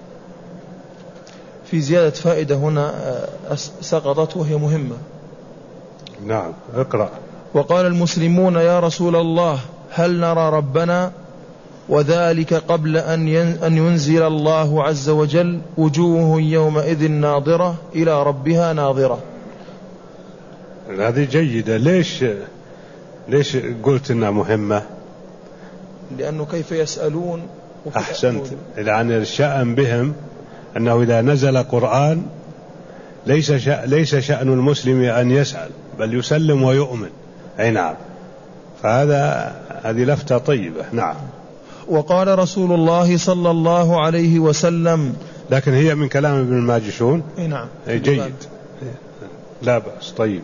في زيادة فائدة هنا سقطت وهي مهمة. نعم اقرأ. وقال المسلمون يا رسول الله هل نرى ربنا؟ وذلك قبل أن ينزل الله عز وجل وجوه يومئذ ناظرة إلى ربها ناظرة. هذه جيدة. ليش ليش قلت إنها مهمة؟ لأنه كيف يسألون. أحسنت. لأن الشأن بهم أنه إذا نزل قرآن ليس شأن ليس شأن المسلم أن يسأل بل يسلم ويؤمن. أي نعم. فهذا هذه لفتة طيبة. نعم. وقال رسول الله صلى الله عليه وسلم لكن هي من كلام ابن الماجشون. أي نعم. أي جيد لا بأس. طيب.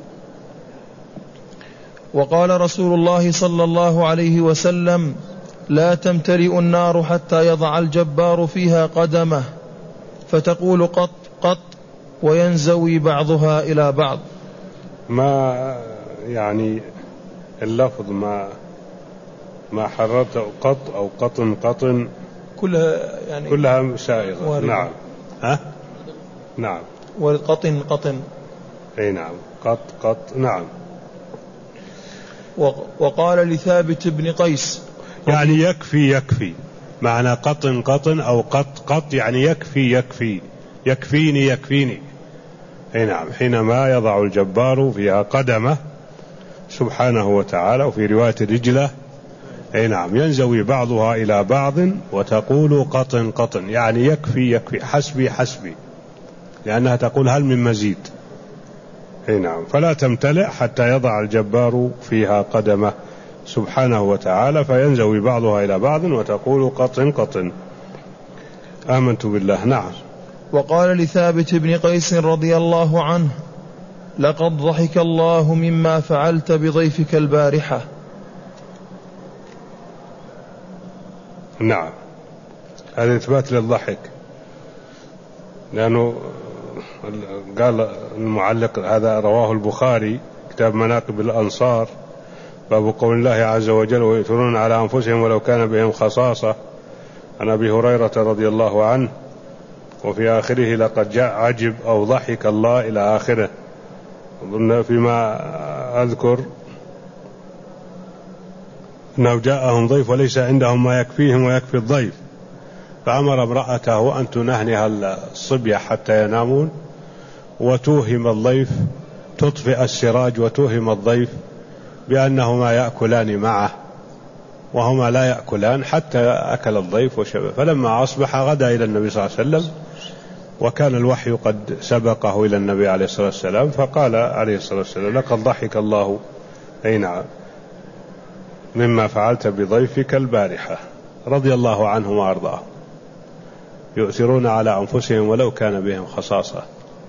وقال رسول الله صلى الله عليه وسلم لا تمتلئ النار حتى يضع الجبار فيها قدمه فتقول قط قط وينزوي بعضها إلى بعض. ما يعني اللفظ ما ما حررته قط أو قطن قطن كلها يعني كلها سائغة. وارد. نعم. ها نعم. والقطن قطن. أي نعم. قط قط. نعم. وقال لثابت بن قيس يعني يكفي يكفي معنى قطن قطن أو قط قط يعني يكفي يكفي يكفيني يكفيني. أي نعم. حينما يضع الجبار فيها قدمه سبحانه وتعالى. وفي رواية رجله. أي نعم. ينزوي بعضها إلى بعض وتقول قطن قطن يعني يكفي يكفي حسبي حسبي لأنها تقول هل من مزيد. أي نعم. فلا تمتلئ حتى يضع الجبار فيها قدمه سبحانه وتعالى فينزوي بعضها إلى بعض وتقول قطن قطن. آمنت بالله. نعم. وقال لثابت بن قيس رضي الله عنه لقد ضحك الله مما فعلت بضيفك البارحة. نعم. هذا إثبات للضحك لأنه قال المعلق هذا رواه البخاري كتاب مناقب الأنصار باب قول الله عز وجل ويؤثرون على أنفسهم ولو كان بهم خصاصة عن أبي هريرة رضي الله عنه وفي آخره لقد جاء عجب أو ضحك الله إلى آخره. أظن فيما أذكر أنه جاءهم ضيف وليس عندهم ما يكفيهم ويكفي الضيف فأمر امرأته أن تنهنها الصبية حتى ينامون وتوهم الضيف تطفئ السراج وتوهم الضيف بأنهما يأكلان معه وهما لا يأكلان حتى أكل الضيف وشبه. فلما أصبح غدا إلى النبي صلى الله عليه وسلم وكان الوحي قد سبقه إلى النبي عليه الصلاة والسلام فقال عليه الصلاة والسلام لقد ضحك الله أي نعم مما فعلت بضيفك البارحة رضي الله عنهم وأرضاهم يؤثرون على أنفسهم ولو كان بهم خصاصة.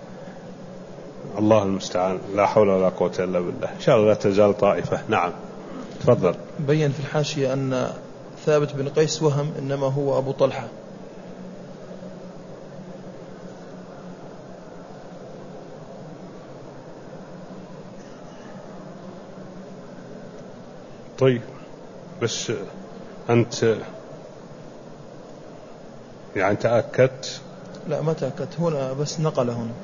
الله المستعان. لا حول ولا قوة إلا بالله. إن شاء الله لا تزال طائفة. نعم. تفضل. بين في الحاشية أن ثابت بن قيس وهم إنما هو أبو طلحة. طيب بس أنت يعني تأكدت؟ لا ما تأكدت هنا بس نقله هنا.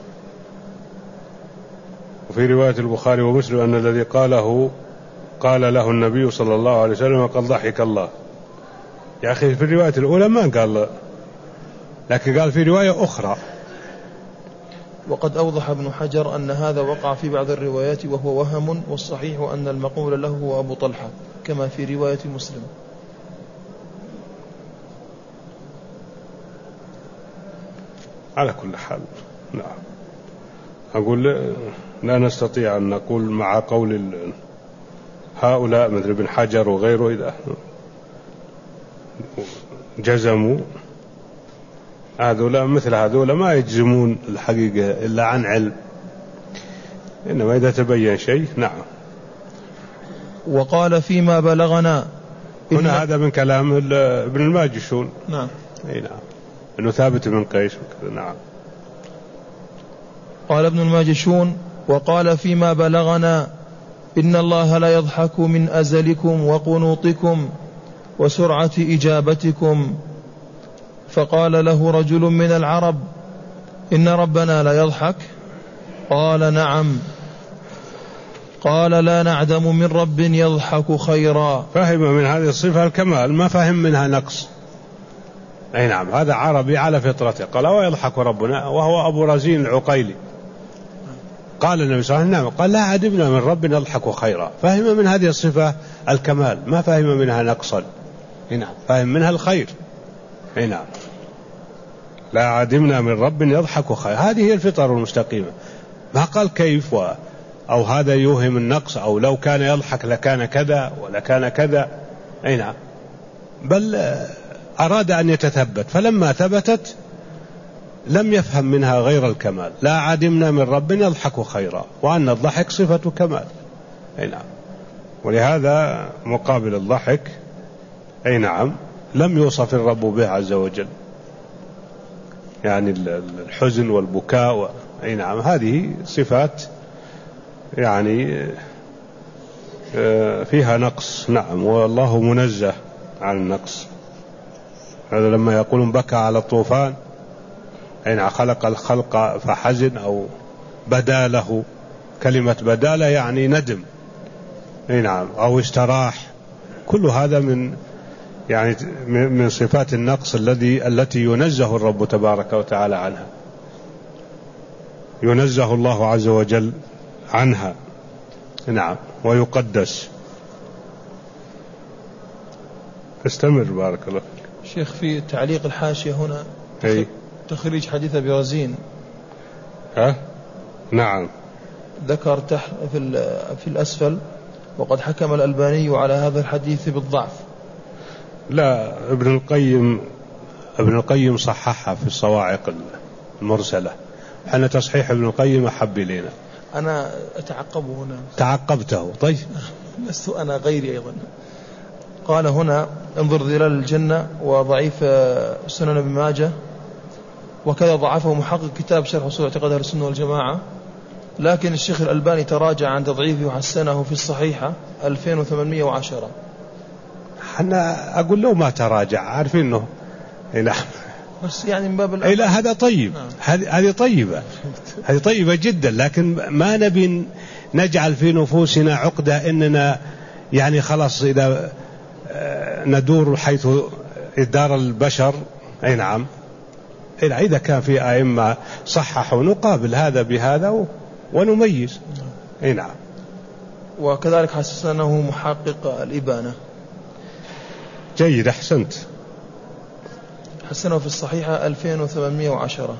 وفي رواية البخاري ومسلم أن الذي قاله قال له النبي صلى الله عليه وسلم قد ضحك الله. يا أخي في الرواية الأولى ما قال لكن قال في رواية أخرى. وقد أوضح ابن حجر أن هذا وقع في بعض الروايات وهو وهم والصحيح أن المقول له هو أبو طلحة كما في رواية مسلم. على كل حال. نعم. أقول لا نستطيع أن نقول مع قول هؤلاء مثل ابن حجر وغيره إذا جزموا، هذولا مثل هذولا ما يجزمون الحقيقة إلا عن علم، إنما إذا تبين شيء. نعم. وقال فيما بلغنا، هنا هذا من كلام ابن الماجشون. نعم. أي نعم، إنه ثابت بن قيس. نعم. قال ابن الماجشون: وقال فيما بلغنا إن الله لا يضحك من أزلكم وقنوطكم وسرعة إجابتكم. فقال له رجل من العرب: إن ربنا لا يضحك؟ قال: نعم. قال: لا نعدم من رب يضحك خيرا. فهم من هذه الصفة الكمال، ما فهم منها نقص. أي نعم، هذا عربي على فطرته. قال: ويضحك ربنا، وهو أبو رزين العقيلي. قال النبي صلى الله عليه وسلم: قال: لا عدمنا من رب يضحك خيرا. فهم من هذه الصفة الكمال، ما فهم منها نقصا. نعم، فهم منها الخير. نعم، لا عدمنا من رب يضحك خيرا، هذه هي الفطر المستقيمة. ما قال كيف و... أو هذا يوهم النقص، أو لو كان يضحك لكان كذا ولكان كذا. أي نعم، بل أراد أن يتثبت، فلما ثبتت لم يفهم منها غير الكمال. لا عدمنا من رب يضحك خيرا، وأن الضحك صفة كمال. أي نعم، ولهذا مقابل الضحك أي نعم لم يوصف الرب به عز وجل، يعني الحزن والبكاء و... أي نعم، هذه صفات يعني فيها نقص. نعم، والله منزه عن النقص. هذا لما يقولون بكى على الطوفان، أي نعم، خلق الخلق فحزن، أو بدا له، كلمة بدا له يعني ندم. أي نعم، أو استراح. كل هذا من يعني من صفات النقص الذي التي ينزه الرب تبارك وتعالى عنها، ينزه الله عز وجل عنها. نعم، ويقدس. استمر بارك الله فيك. شيخ، في تعليق الحاشية هنا أي. تخريج حديث أبي رزين. ها؟ نعم. ذكر تحت في في الأسفل: وقد حكم الألباني على هذا الحديث بالضعف. لا، ابن القيم ابن القيم صححها في الصواعق المرسلة. أن تصحيح ابن القيم أحب إلينا. أنا أتعقبه هنا. تعقبته؟ طيب، لست أنا، غيري أيضا. قال هنا: انظر ظلال الجنة وضعيف سنن ابن ماجه، وكذا ضعفه محقق كتاب شرح أصول اعتقاد أهل السنة والجماعة. لكن الشيخ الألباني تراجع عن تضعيفه وحسنه في الصحيحة ألفين وثمانمائة وعشرة. أنا أقول له ما تراجع، عارفين إنه. نعم، بس يعني من باب إيه، لا هذا طيب. هذه هذه طيبة، هذه طيبة جدا، لكن ما نبي نجعل في نفوسنا عقدة إننا يعني خلاص إذا ندور حيث إدار البشر. أي نعم، إذا كان في أئمة صححوا نقابل هذا بهذا ونميز. أي نعم. وكذلك حسنه محقق الإبانة. جيد، أحسنت. حسنه في الصحيحة ألفين وثمانمائة وعشرة.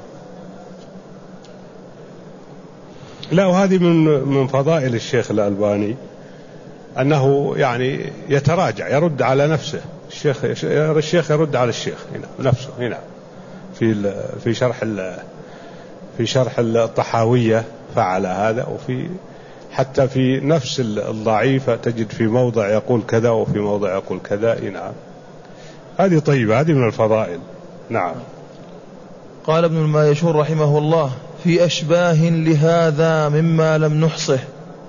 لا، وهذه من من فضائل الشيخ الألباني أنه يعني يتراجع، يرد على نفسه. الشيخ الشيخ يرد على الشيخ هنا نفسه. هنا في في شرح في شرح الطحاوية فعل هذا، وفي حتى في نفس الضعيفة تجد في موضع يقول كذا وفي موضع يقول كذا. نعم، هذه طيبة، هذه من الفضائل. نعم. قال ابن الماجشون رحمه الله: في أشباه لهذا مما لم نحصه.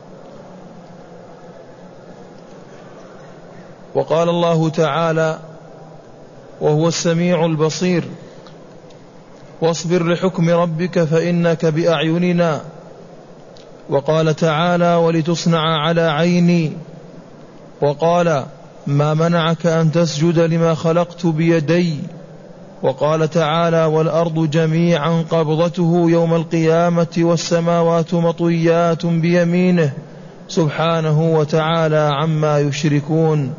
وقال الله تعالى: وهو السميع البصير، واصبر لحكم ربك فإنك بأعيننا. وقال تعالى: ولتصنع على عيني. وقال: ما منعك أن تسجد لما خلقت بيدي. وقال تعالى: والأرض جميعا قبضته يوم القيامة والسماوات مطويات بيمينه سبحانه وتعالى عما يشركون.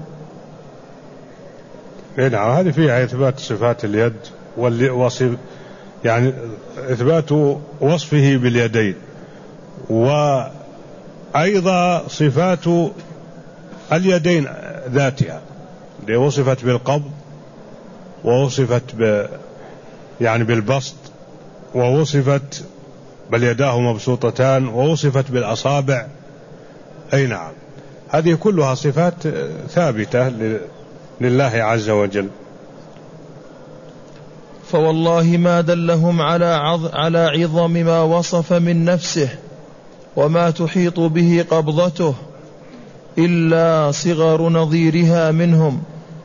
نعم، هذه فيها إثبات صفات اليد والوصف، يعني إثبات وصفه باليدين، وأيضا صفات اليدين ذاتها اللي وصفت بالقبض ووصفت ب يعني بالبسط ووصفت بل يداه مبسوطتان ووصفت بالأصابع. أي نعم، هذه كلها صفات ثابتة لله عز وجل. فوالله ما دلهم على عظم ما وصف من نفسه وما تحيط به قبضته إلا صغر نظيرها منهم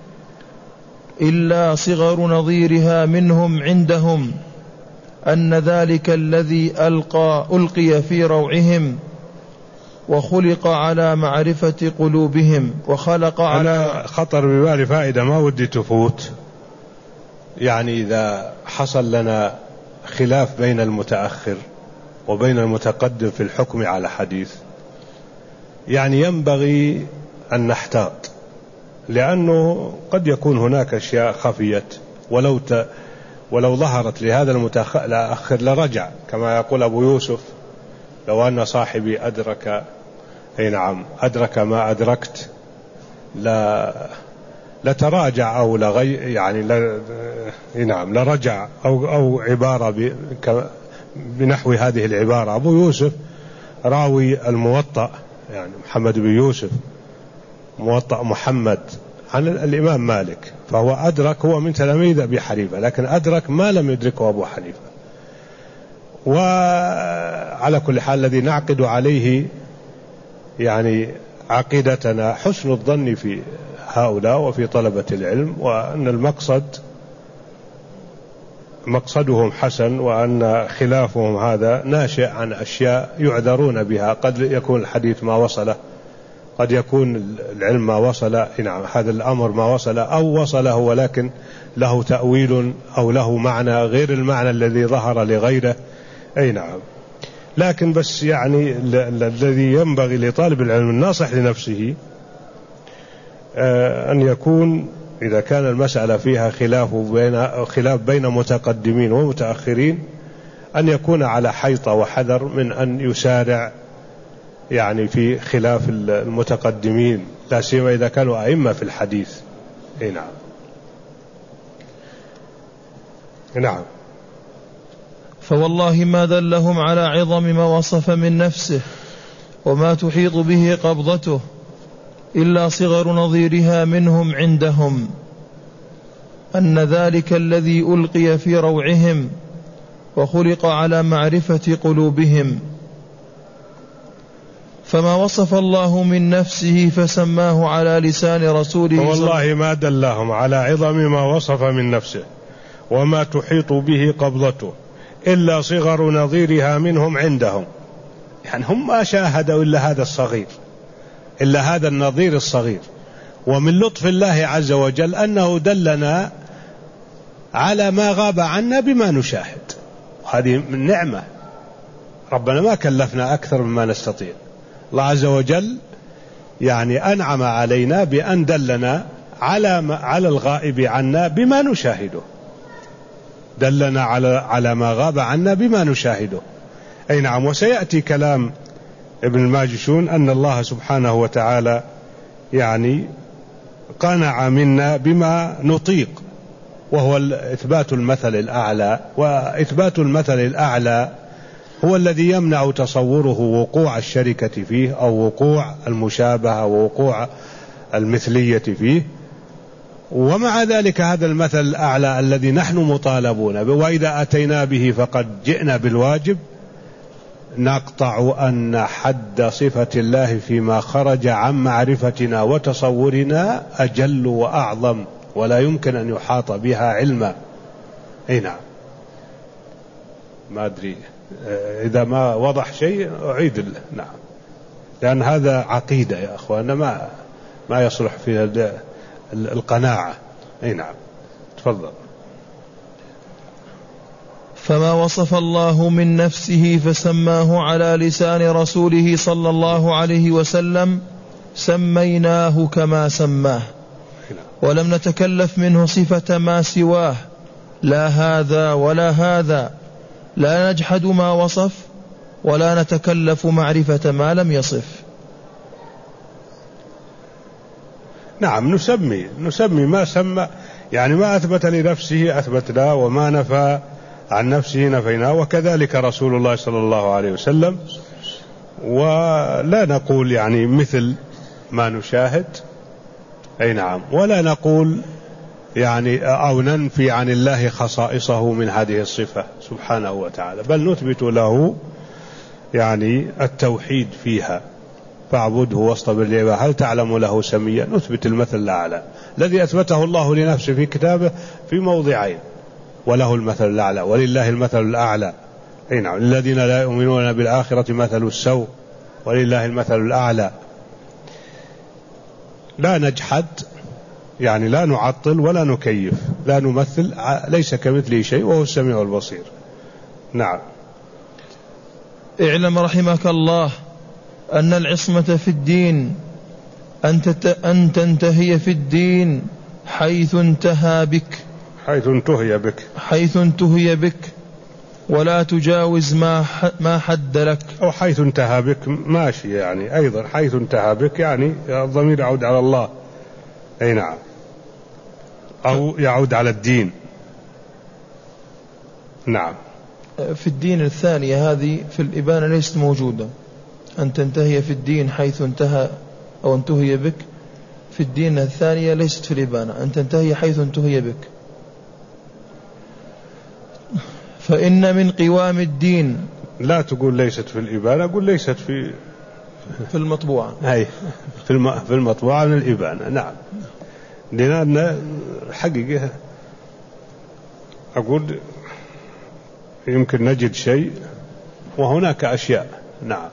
إلا صغر نظيرها منهم عندهم أن ذلك الذي ألقى ألقي في روعهم وخلق على معرفة قلوبهم وخلق على خطر ببالي فائدة ما ودي تفوت. يعني إذا حصل لنا خلاف بين المتأخر وبين المتقدم في الحكم على حديث، يعني ينبغي أن نحتاط، لأنه قد يكون هناك أشياء خفيت ولو ت... ولو ظهرت لهذا المتأخر لرجع، كما يقول أبو يوسف: لو أن صاحبي أدرك أي نعم أدرك ما أدركت لا لتراجع أو لغي يعني لا نعم لرجع أو أو عبارة ب... بنحو هذه العبارة. أبو يوسف راوي الموطأ، يعني محمد بن يوسف موطأ محمد عن الإمام مالك، فهو أدرك، هو من تلاميذ أبي حنيفة، لكن أدرك ما لم يدركه أبو حنيفة. وعلى كل حال الذي نعقد عليه يعني عقيدتنا حسن الظن في هؤلاء وفي طلبة العلم، وأن المقصد مقصدهم حسن، وأن خلافهم هذا ناشئ عن أشياء يعذرون بها. قد يكون الحديث ما وصله، قد يكون العلم ما وصل، نعم هذا الأمر ما وصل أو وصله ولكن له تأويل أو له معنى غير المعنى الذي ظهر لغيره. أي نعم، لكن بس يعني الذي ينبغي لطالب العلم الناصح لنفسه أن يكون إذا كان المسألة فيها خلاف بين خلاف بين متقدمين ومتأخرين أن يكون على حيطة وحذر من أن يسارع يعني في خلاف المتقدمين، لا سيما إذا كانوا أئمة في الحديث. إيه نعم نعم. فوالله ما دلهم على عظم ما وصف من نفسه وما تحيط به قبضته إلا صغر نظيرها منهم عندهم أن ذلك الذي ألقي في روعهم وخلق على معرفة قلوبهم. فما وصف الله من نفسه فسماه على لسان رسوله. والله ما دلهم على عظم ما وصف من نفسه وما تحيط به قبضته إلا صغر نظيرها منهم عندهم، يعني هم ما شاهدوا إلا هذا الصغير، إلا هذا النظير الصغير. ومن لطف الله عز وجل أنه دلنا على ما غاب عنا بما نشاهد، وهذه من نعمة. ربنا ما كلفنا أكثر مما نستطيع. الله عز وجل يعني أنعم علينا بأن دلنا على على الغائب عنا بما نشاهده، دلنا على على ما غاب عنا بما نشاهده. أي نعم. وسيأتي كلام ابن الماجشون أن الله سبحانه وتعالى يعني قنع منا بما نطيق، وهو إثبات المثل الأعلى، وإثبات المثل الأعلى هو الذي يمنع تصوره وقوع الشركة فيه أو وقوع المشابهة ووقوع المثلية فيه. ومع ذلك هذا المثل الأعلى الذي نحن مطالبون به، وإذا أتينا به فقد جئنا بالواجب، نقطع أن حد صفة الله فيما خرج عن معرفتنا وتصورنا أجل وأعظم، ولا يمكن أن يحاط بها علما. أي نعم. ما أدري إذا ما وضح شيء أعيد له. نعم، لأن هذا عقيدة يا أخوان، ما ما يصلح فيها القناعة. أي نعم، تفضل. فما وصف الله من نفسه فسماه على لسان رسوله صلى الله عليه وسلم سميناه كما سماه، ولم نتكلف منه صفة ما سواه، لا هذا ولا هذا، لا نجحد ما وصف ولا نتكلف معرفة ما لم يصف. نعم نسمي نسمي ما سمى، يعني ما أثبت لنفسه أثبتنا، وما نفى عن نفسه نفينا، وكذلك رسول الله صلى الله عليه وسلم. ولا نقول يعني مثل ما نشاهد، أي نعم، ولا نقول يعني أو ننفي عن الله خصائصه من هذه الصفة سبحانه وتعالى، بل نثبت له يعني التوحيد فيها، فاعبده واصطبر لعباده هل تعلم له سميا. نثبت المثل الأعلى الذي أثبته الله لنفسه في كتابه في موضعين، وله المثل الأعلى ولله المثل الأعلى. أي نعم، الذين لا يؤمنون بالآخرة مثل السوء ولله المثل الأعلى. لا نجحد، يعني لا نعطل ولا نكيف، لا نمثل، ليس كمثله شيء وهو السميع البصير. نعم. اعلم رحمك الله أن العصمة في الدين أن تنتهي في الدين حيث انتهى بك حيث انتهي بك حيث انتهي بك ولا تجاوز ما ما حد لك، أو حيث انتهى بك ماشي، يعني أيضا حيث انتهى بك يعني الضمير يعود على الله. أي نعم، أو يعود على الدين. نعم. في الدين الثانية هذه في الإبانة ليست موجودة، أن تنتهي في الدين حيث انتهى أو انتهي بك، في الدين الثانية ليست في الإبانة، أن تنتهي حيث انتهي بك. فإن من قوام الدين، لا تقول ليست في الإبانة، قل ليست في في المطبوعة، هاي في في المطبوعة من الإبانة. نعم، لأن حقيقة أقول يمكن نجد شيء وهناك أشياء. نعم.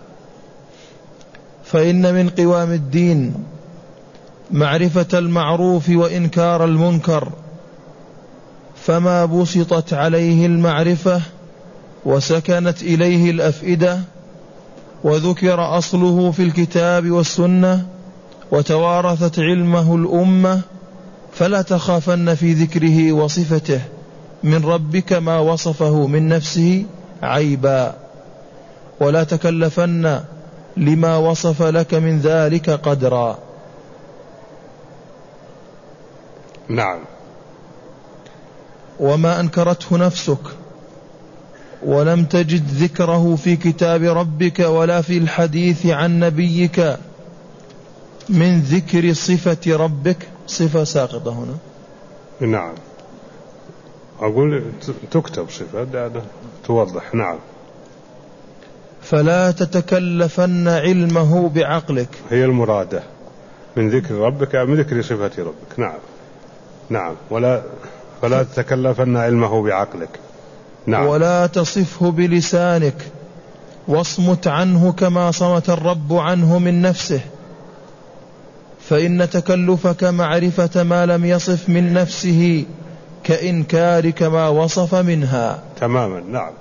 فإن من قوام الدين معرفة المعروف وإنكار المنكر، فما بسطت عليه المعرفة وسكنت إليه الأفئدة وذكر أصله في الكتاب والسنة وتوارثت علمه الأمة، فلا تخافن في ذكره وصفته من ربك ما وصفه من نفسه عيبا، ولا تكلفن لما وصف لك من ذلك قدرا. نعم. وما أنكرته نفسك ولم تجد ذكره في كتاب ربك ولا في الحديث عن نبيك من ذكر صفة ربك، صفة ساقطة هنا. نعم، أقول تكتب صفة توضح. نعم. فلا تتكلفن علمه بعقلك، هي المرادة من ذكر ربك، من ذكر صفة ربك. نعم. نعم. ولا فلا تتكلفن علمه بعقلك. نعم. ولا تصفه بلسانك واصمت عنه كما صمت الرب عنه من نفسه، فإن تكلفك معرفة ما لم يصف من نفسه كإنكارك ما وصف منها. تماما. نعم.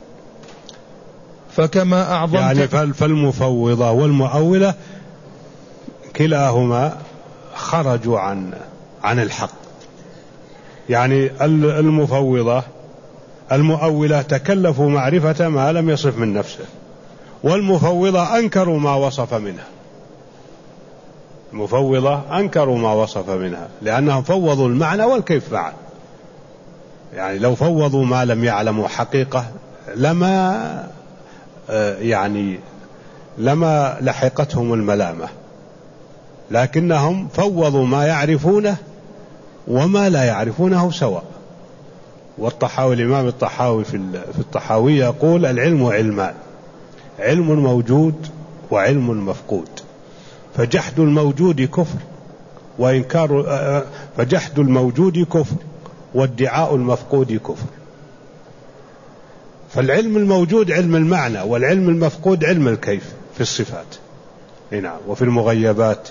فكما أعظمت، يعني فالمفوضة والمؤولة كلاهما خرجوا عن عن الحق. يعني المفوضة المؤولة تكلفوا معرفة ما لم يصف من نفسه، والمفوضة أنكروا ما وصف منها. المفوضة أنكروا ما وصف منها لأنهم فوضوا المعنى والكيف معا. يعني لو فوضوا ما لم يعلموا حقيقة لما يعني لما لحقتهم الملامة، لكنهم فوضوا ما يعرفونه وما لا يعرفونه سواء. والطحاوي الإمام الطحاوي في الطحاوي يقول: العلم علمان، علم موجود وعلم مفقود، فجحد الموجود كفر وإنكار فجحد الموجود كفر وادعاء المفقود كفر. فالعلم الموجود علم المعنى، والعلم المفقود علم الكيف في الصفات. نعم. وفي المغيبات.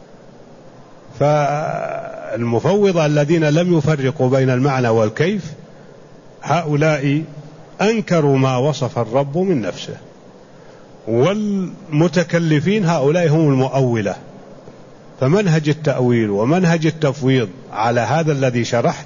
فالمفوضة الذين لم يفرقوا بين المعنى والكيف هؤلاء أنكروا ما وصف الرب من نفسه، والمتكلفين هؤلاء هم المؤولة. فمنهج التأويل ومنهج التفويض على هذا الذي شرحت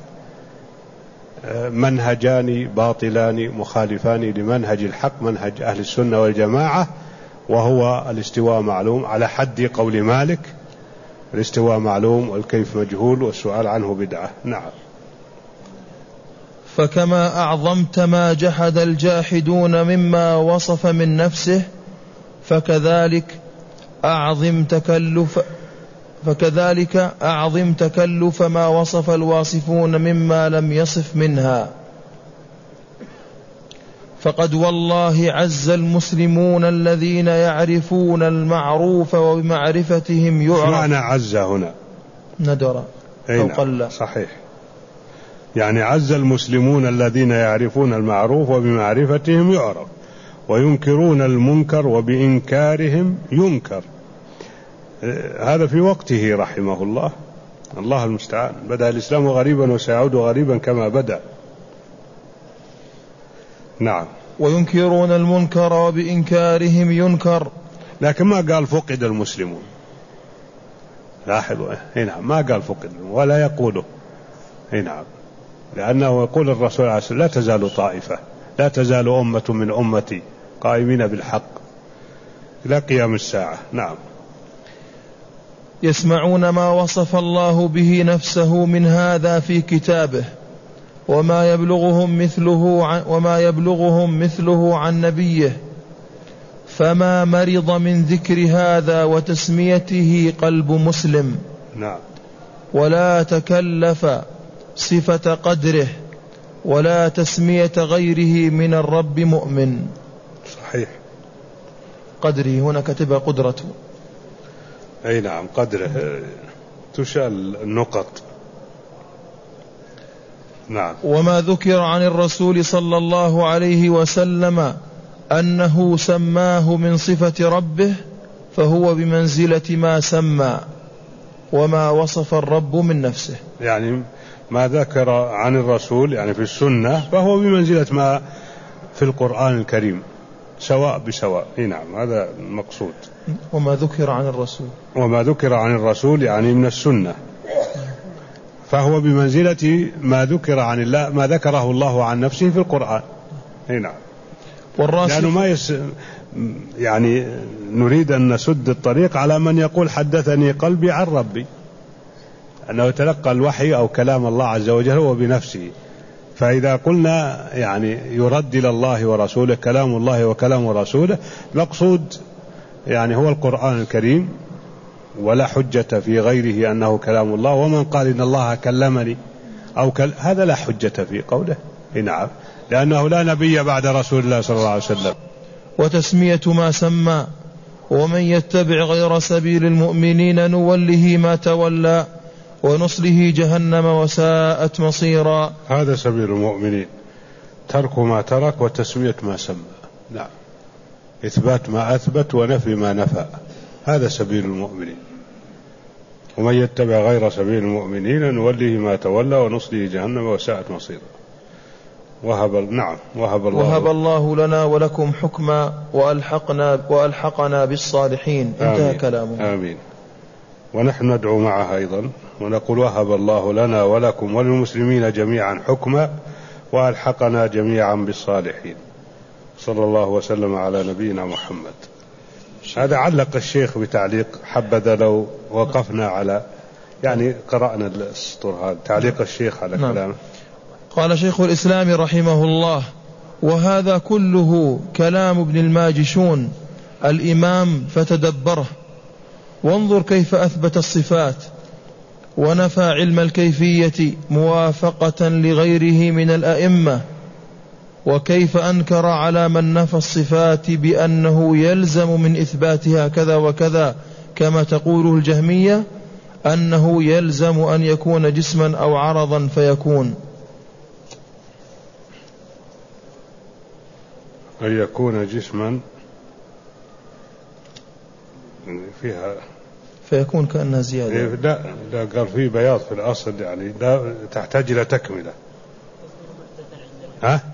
منهجان باطلان مخالفان لمنهج الحق، منهج أهل السنة والجماعة، وهو الاستواء معلوم على حد قول مالك الاستواء معلوم والكيف مجهول والسؤال عنه بدعة. نعم. فكما أعظمت ما جحد الجاحدون مما وصف من نفسه فكذلك أعظم تكلف فكذلك أعظم تكلف ما وصف الواصفون مما لم يصف منها. فقد والله عز المسلمون الذين يعرفون المعروف وبمعرفتهم يعرف. معنى عز هنا ندر أو قل. صحيح، يعني عز المسلمون الذين يعرفون المعروف وبمعرفتهم يعرف، وينكرون المنكر وبإنكارهم ينكر. هذا في وقته رحمه الله، الله المستعان. بدأ الإسلام غريبا وسيعود غريبا كما بدأ. نعم. وينكرون المنكر وبإنكارهم ينكر، لكن ما قال فقد المسلمون. لاحظوا هنا ما قال فقد ولا يقوله. نعم، لأنه يقول الرسول عليه الصلاة والسلام: لا تزال طائفة لا تزال أمة من أمتي قائمين بالحق إلى قيام الساعة. نعم. يسمعون ما وصف الله به نفسه من هذا في كتابه وما يبلغهم مثله عن وما يبلغهم مثله عن نبيه، فما مرض من ذكر هذا وتسميته قلب مسلم. نعم. ولا تكلف صفة قدره ولا تسمية غيره من الرب مؤمن. صحيح. قدره هنا كتب قدرته. أي نعم، قدره تشال النقط. نعم. وما ذكر عن الرسول صلى الله عليه وسلم أنه سماه من صفة ربه فهو بمنزلة ما سمى وما وصف الرب من نفسه. يعني ما ذكر عن الرسول يعني في السنة فهو بمنزلة ما في القرآن الكريم، سواء بسواء. نعم، هذا المقصود. وما ذكر عن الرسول وما ذكر عن الرسول يعني من السنة فهو بمنزلة ما ذكر عن الله، ما ذكره الله عن نفسه في القرآن. نعم. لأنه ما يس يعني نريد أن نسد الطريق على من يقول حدثني قلبي عن ربي، أنه يتلقى الوحي أو كلام الله عز وجل هو بنفسه. فإذا قلنا يعني يرد إلى الله ورسوله كلام الله وكلام رسوله، مقصود يعني هو القرآن الكريم، ولا حجة في غيره أنه كلام الله. ومن قال إن الله كلمني أو كل... هذا لا حجة في قوله. نعم، لأنه لا نبي بعد رسول الله صلى الله عليه وسلم. وتسمية ما سمى. ومن يتبع غير سبيل المؤمنين نوله ما تولى ونصله جهنم وساءت مصيرا. هذا سبيل المؤمنين، ترك ما ترك وتسمية ما سمى. نعم، إثبات ما أثبت ونفي ما نفى، هذا سبيل المؤمنين. ومن يتبع غير سبيل المؤمنين نوله ما تولى ونصله جهنم وساءت مصيرا. وهب نعم وهب الله وهب الله لنا ولكم حكما وألحقنا وألحقنا بالصالحين. انتهى كلامه. آمين. ونحن ندعو معها أيضا ونقول: وهب الله لنا ولكم وللمسلمين جميعا حكما وألحقنا جميعا بالصالحين. صلى الله وسلم على نبينا محمد. هذا علق الشيخ بتعليق، حبذا لو وقفنا على يعني قرأنا السطر هذا تعليق الشيخ على نعم. كلامه. قال شيخ الإسلام رحمه الله: وهذا كله كلام ابن الماجشون الإمام فتدبره، وانظر كيف أثبت الصفات ونفى علم الكيفية موافقة لغيره من الأئمة، وكيف أنكر على من نفى الصفات بأنه يلزم من إثباتها كذا وكذا كما تقوله الجهمية، أنه يلزم أن يكون جسما أو عرضا فيكون أن يكون جسما فيها فيكون كأنها زيادة. لا لا قال فيه بياض في الأصل، يعني لا تحتاج إلى تكملة. ها؟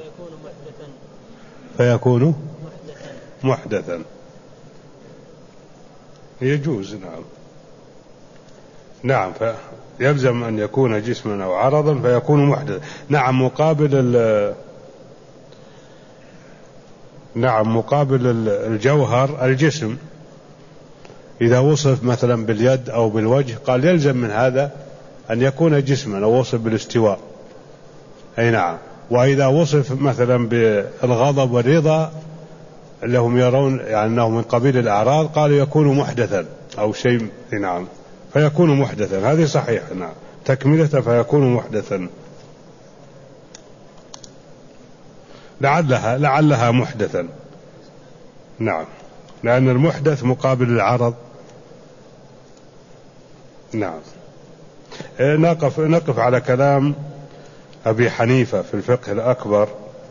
فيكون محدثا. يجوز. نعم نعم فيلزم أن يكون جسما أو عرضا فيكون محدثا. نعم مقابل ال نعم مقابل الجوهر الجسم، إذا وصف مثلا باليد أو بالوجه قال يلزم من هذا أن يكون جسما أو وصف بالاستواء. أي نعم. وإذا وصف مثلا بالغضب والرضا اللي هم يرون يعني أنه من قبيل الأعراض قالوا يكون محدثا أو شيء. نعم فيكون محدثا، هذه صحيح. نعم تكملة فيكون محدثا، لعلها لعلها محدثا. نعم لأن المحدث مقابل العرض. نعم. نقف نقف على كلام أبي حنيفة في الفقه الأكبر.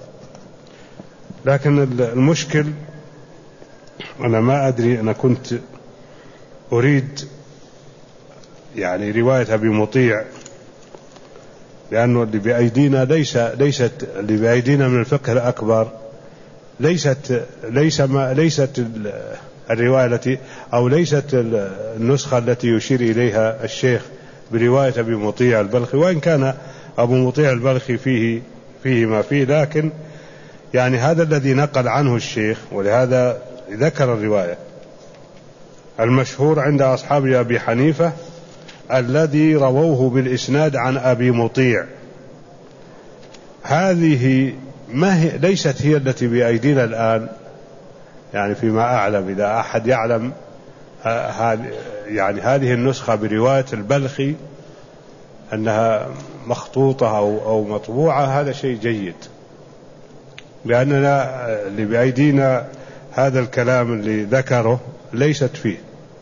لكن المشكل أنا ما أدري، أنا كنت أريد يعني رواية أبي مطيع، لأنه اللي بأيدينا ليس ليست اللي بأيدينا من الفقه الأكبر ليست ليس ما ليست الرواية التي أو ليست النسخة التي يشير إليها الشيخ برواية أبي مطيع البلخي، وإن كان أبو مطيع البلخي فيه فيه ما فيه، لكن يعني هذا الذي نقل عنه الشيخ، ولهذا ذكر الرواية. المشهور عند أصحاب أبي حنيفة الذي رووه بالإسناد عن أبي مطيع، هذه ما هي ليست هي التي بأيدينا الآن، يعني فيما أعلم. إذا أحد يعلم يعني هذه النسخة برواية البلخي أنها مخطوطة أو أو مطبوعة، هذا شيء جيد، لأننا اللي بأيدينا هذا الكلام اللي ذكره ليست فيه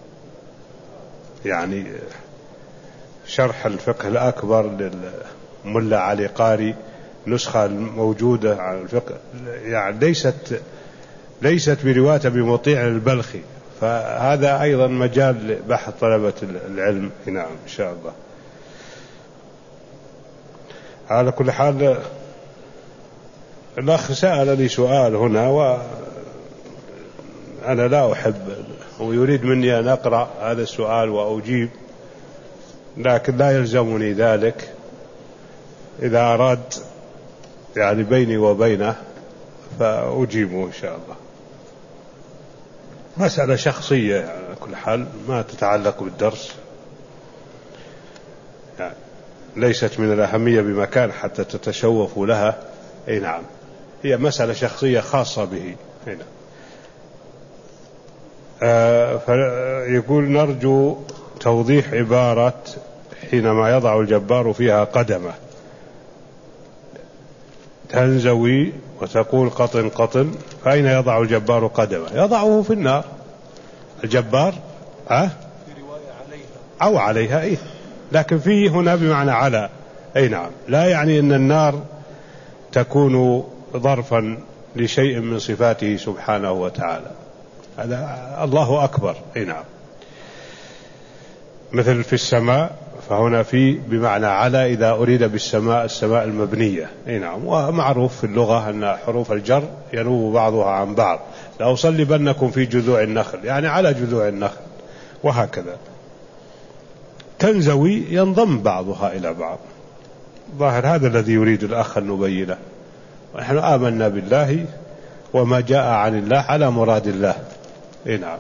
يعني شرح الفقه الأكبر للملا علي قاري، نسخة موجودة على الفقه يعني ليست ليست برواية أبي مطيع البلخي، فهذا أيضا مجال بحث طلبة العلم. نعم إن شاء الله. على كل حال الأخ سأل لي سؤال هنا وأنا لا أحب، ويريد مني أن أقرأ هذا السؤال وأجيب، لكن لا يلزمني ذلك. إذا أراد يعني بيني وبينه فأجيبه إن شاء الله. مسألة شخصية على كل حال ما تتعلق بالدرس، يعني ليست من الأهمية بمكان حتى تتشوفوا لها. أي نعم هي مسألة شخصية خاصة به. أي نعم. آه فيقول نرجو توضيح عبارة حينما يضع الجبار فيها قدمه تنزوي وتقول قطن قطن، فأين يضع الجبار قدمه؟ يضعه في النار الجبار أه؟ في رواية عليها أو عليها إيه؟ لكن فيه هنا بمعنى على. أي نعم لا يعني أن النار تكون ظرفا لشيء من صفاته سبحانه وتعالى، هذا الله أكبر. أي نعم. مثل في السماء فهنا في بمعنى على إذا أريد بالسماء السماء المبنية. أي نعم. ومعروف في اللغة أن حروف الجر ينوب بعضها عن بعض، لأصلبنكم في جذوع النخل يعني على جذوع النخل، وهكذا. تنزوي ينضم بعضها إلى بعض. ظاهر هذا الذي يريد الأخ أن نبينه، ونحن آمنا بالله وما جاء عن الله على مراد الله. إيه نعم.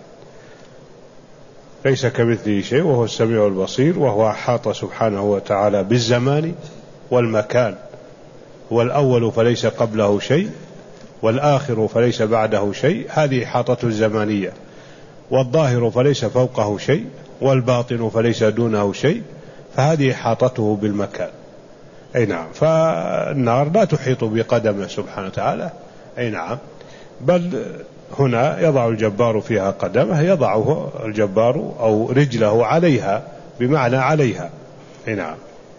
ليس كمثله شيء وهو السميع البصير، وهو أحاط سبحانه وتعالى بالزمان والمكان، والأول فليس قبله شيء والآخر فليس بعده شيء، هذه إحاطته الزمانية. والظاهر فليس فوقه شيء والباطن فليس دونه شيء، فهذه إحاطته بالمكان. أي نعم. فالنار لا تحيط بقدمه سبحانه وتعالى. أي نعم. بل هنا يضع الجبار فيها قدمه، يضعه الجبار أو رجله عليها بمعنى عليها. أي نعم.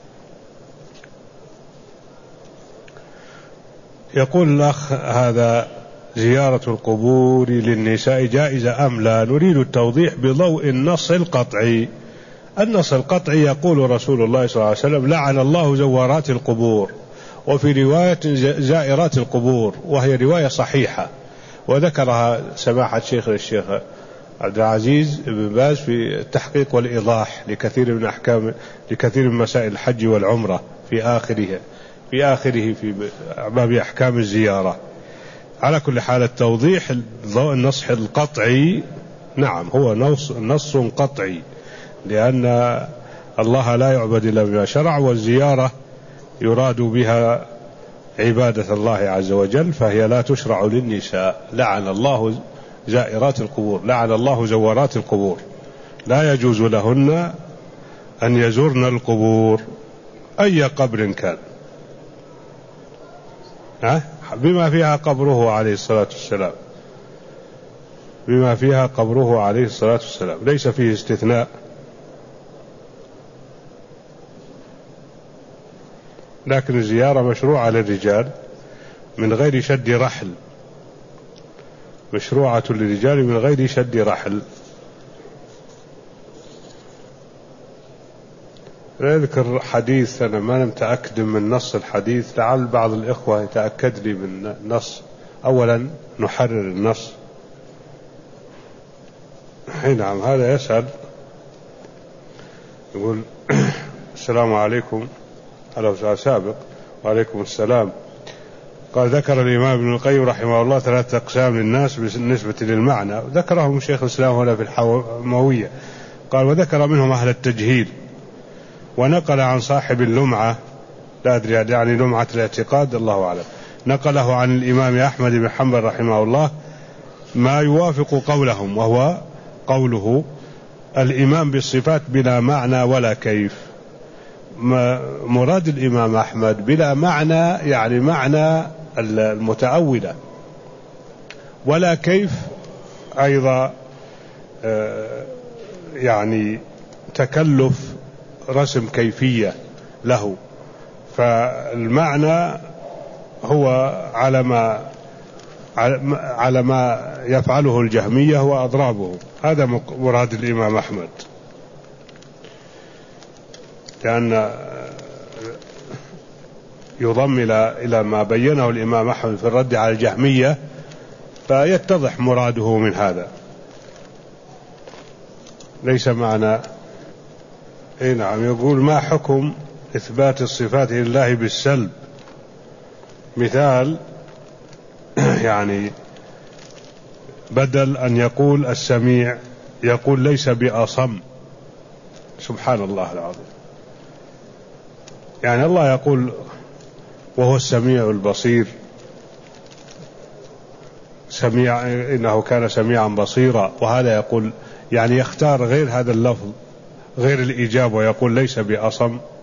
يقول الأخ هذا زيارة القبور للنساء جائزة أم لا؟ نريد التوضيح بضوء النص القطعي. النص القطعي يقول رسول الله صلى الله عليه وسلم لعن الله زوارات القبور، وفي رواية زائرات القبور، وهي رواية صحيحة، وذكرها سماحة شيخ الشيخ عبد العزيز بن باز في التحقيق والإيضاح لكثير من أحكام لكثير من مسائل الحج والعمرة في آخره في آخره في باب أحكام الزيارة. على كل حال التوضيح النص القطعي نعم هو نص, نص قطعي، لأن الله لا يعبد إلا بما شرع، والزيارة يراد بها عبادة الله عز وجل، فهي لا تشرع للنساء. لعن الله زائرات القبور، لعن الله زوارات القبور، لا يجوز لهن أن يزورن القبور أي قبر كان، ها؟ بما فيها قبره عليه الصلاة والسلام، بما فيها قبره عليه الصلاة والسلام، ليس فيه استثناء. لكن الزيارة مشروعة للرجال من غير شد رحل، مشروعة للرجال من غير شد رحل. أذكر حديث أنا ما متأكد من نص الحديث، لعل بعض الإخوة يتأكد لي من نص. أولا نحرر النص. نعم هذا يسأل يقول السلام عليكم، على سؤال سابق وعليكم السلام. قال ذكر الإمام ابن القيم رحمه الله ثلاثة أقسام للناس بالنسبة للمعنى، ذكرهم شيخ الإسلام هنا في الحموية. قال وذكر منهم أهل التجهيل، ونقل عن صاحب اللمعة، لا أدري يعني لمعة الاعتقاد الله أعلم، نقله عن الإمام أحمد بن حنبل رحمه الله ما يوافق قولهم، وهو قوله الإيمان بالصفات بلا معنى ولا كيف. مراد الإمام أحمد بلا معنى يعني معنى المتأولة، ولا كيف أيضا يعني تكلف رسم كيفية له. فالمعنى هو على ما على ما يفعله الجهمية وأضرابه، هذا مراد الإمام أحمد، لأن يضم إلى ما بينه الإمام أحمد في الرد على الجهمية، فيتضح مراده من هذا. ليس معنى. اي نعم. يقول ما حكم إثبات الصفات لله بالسلب؟ مثال يعني بدل أن يقول السميع يقول ليس بأصم، سبحان الله العظيم. يعني الله يقول وهو السميع البصير، سميع إنه كان سميعا بصيرا، وهذا يقول يعني يختار غير هذا اللفظ غير الإجابة ويقول ليس بأصم.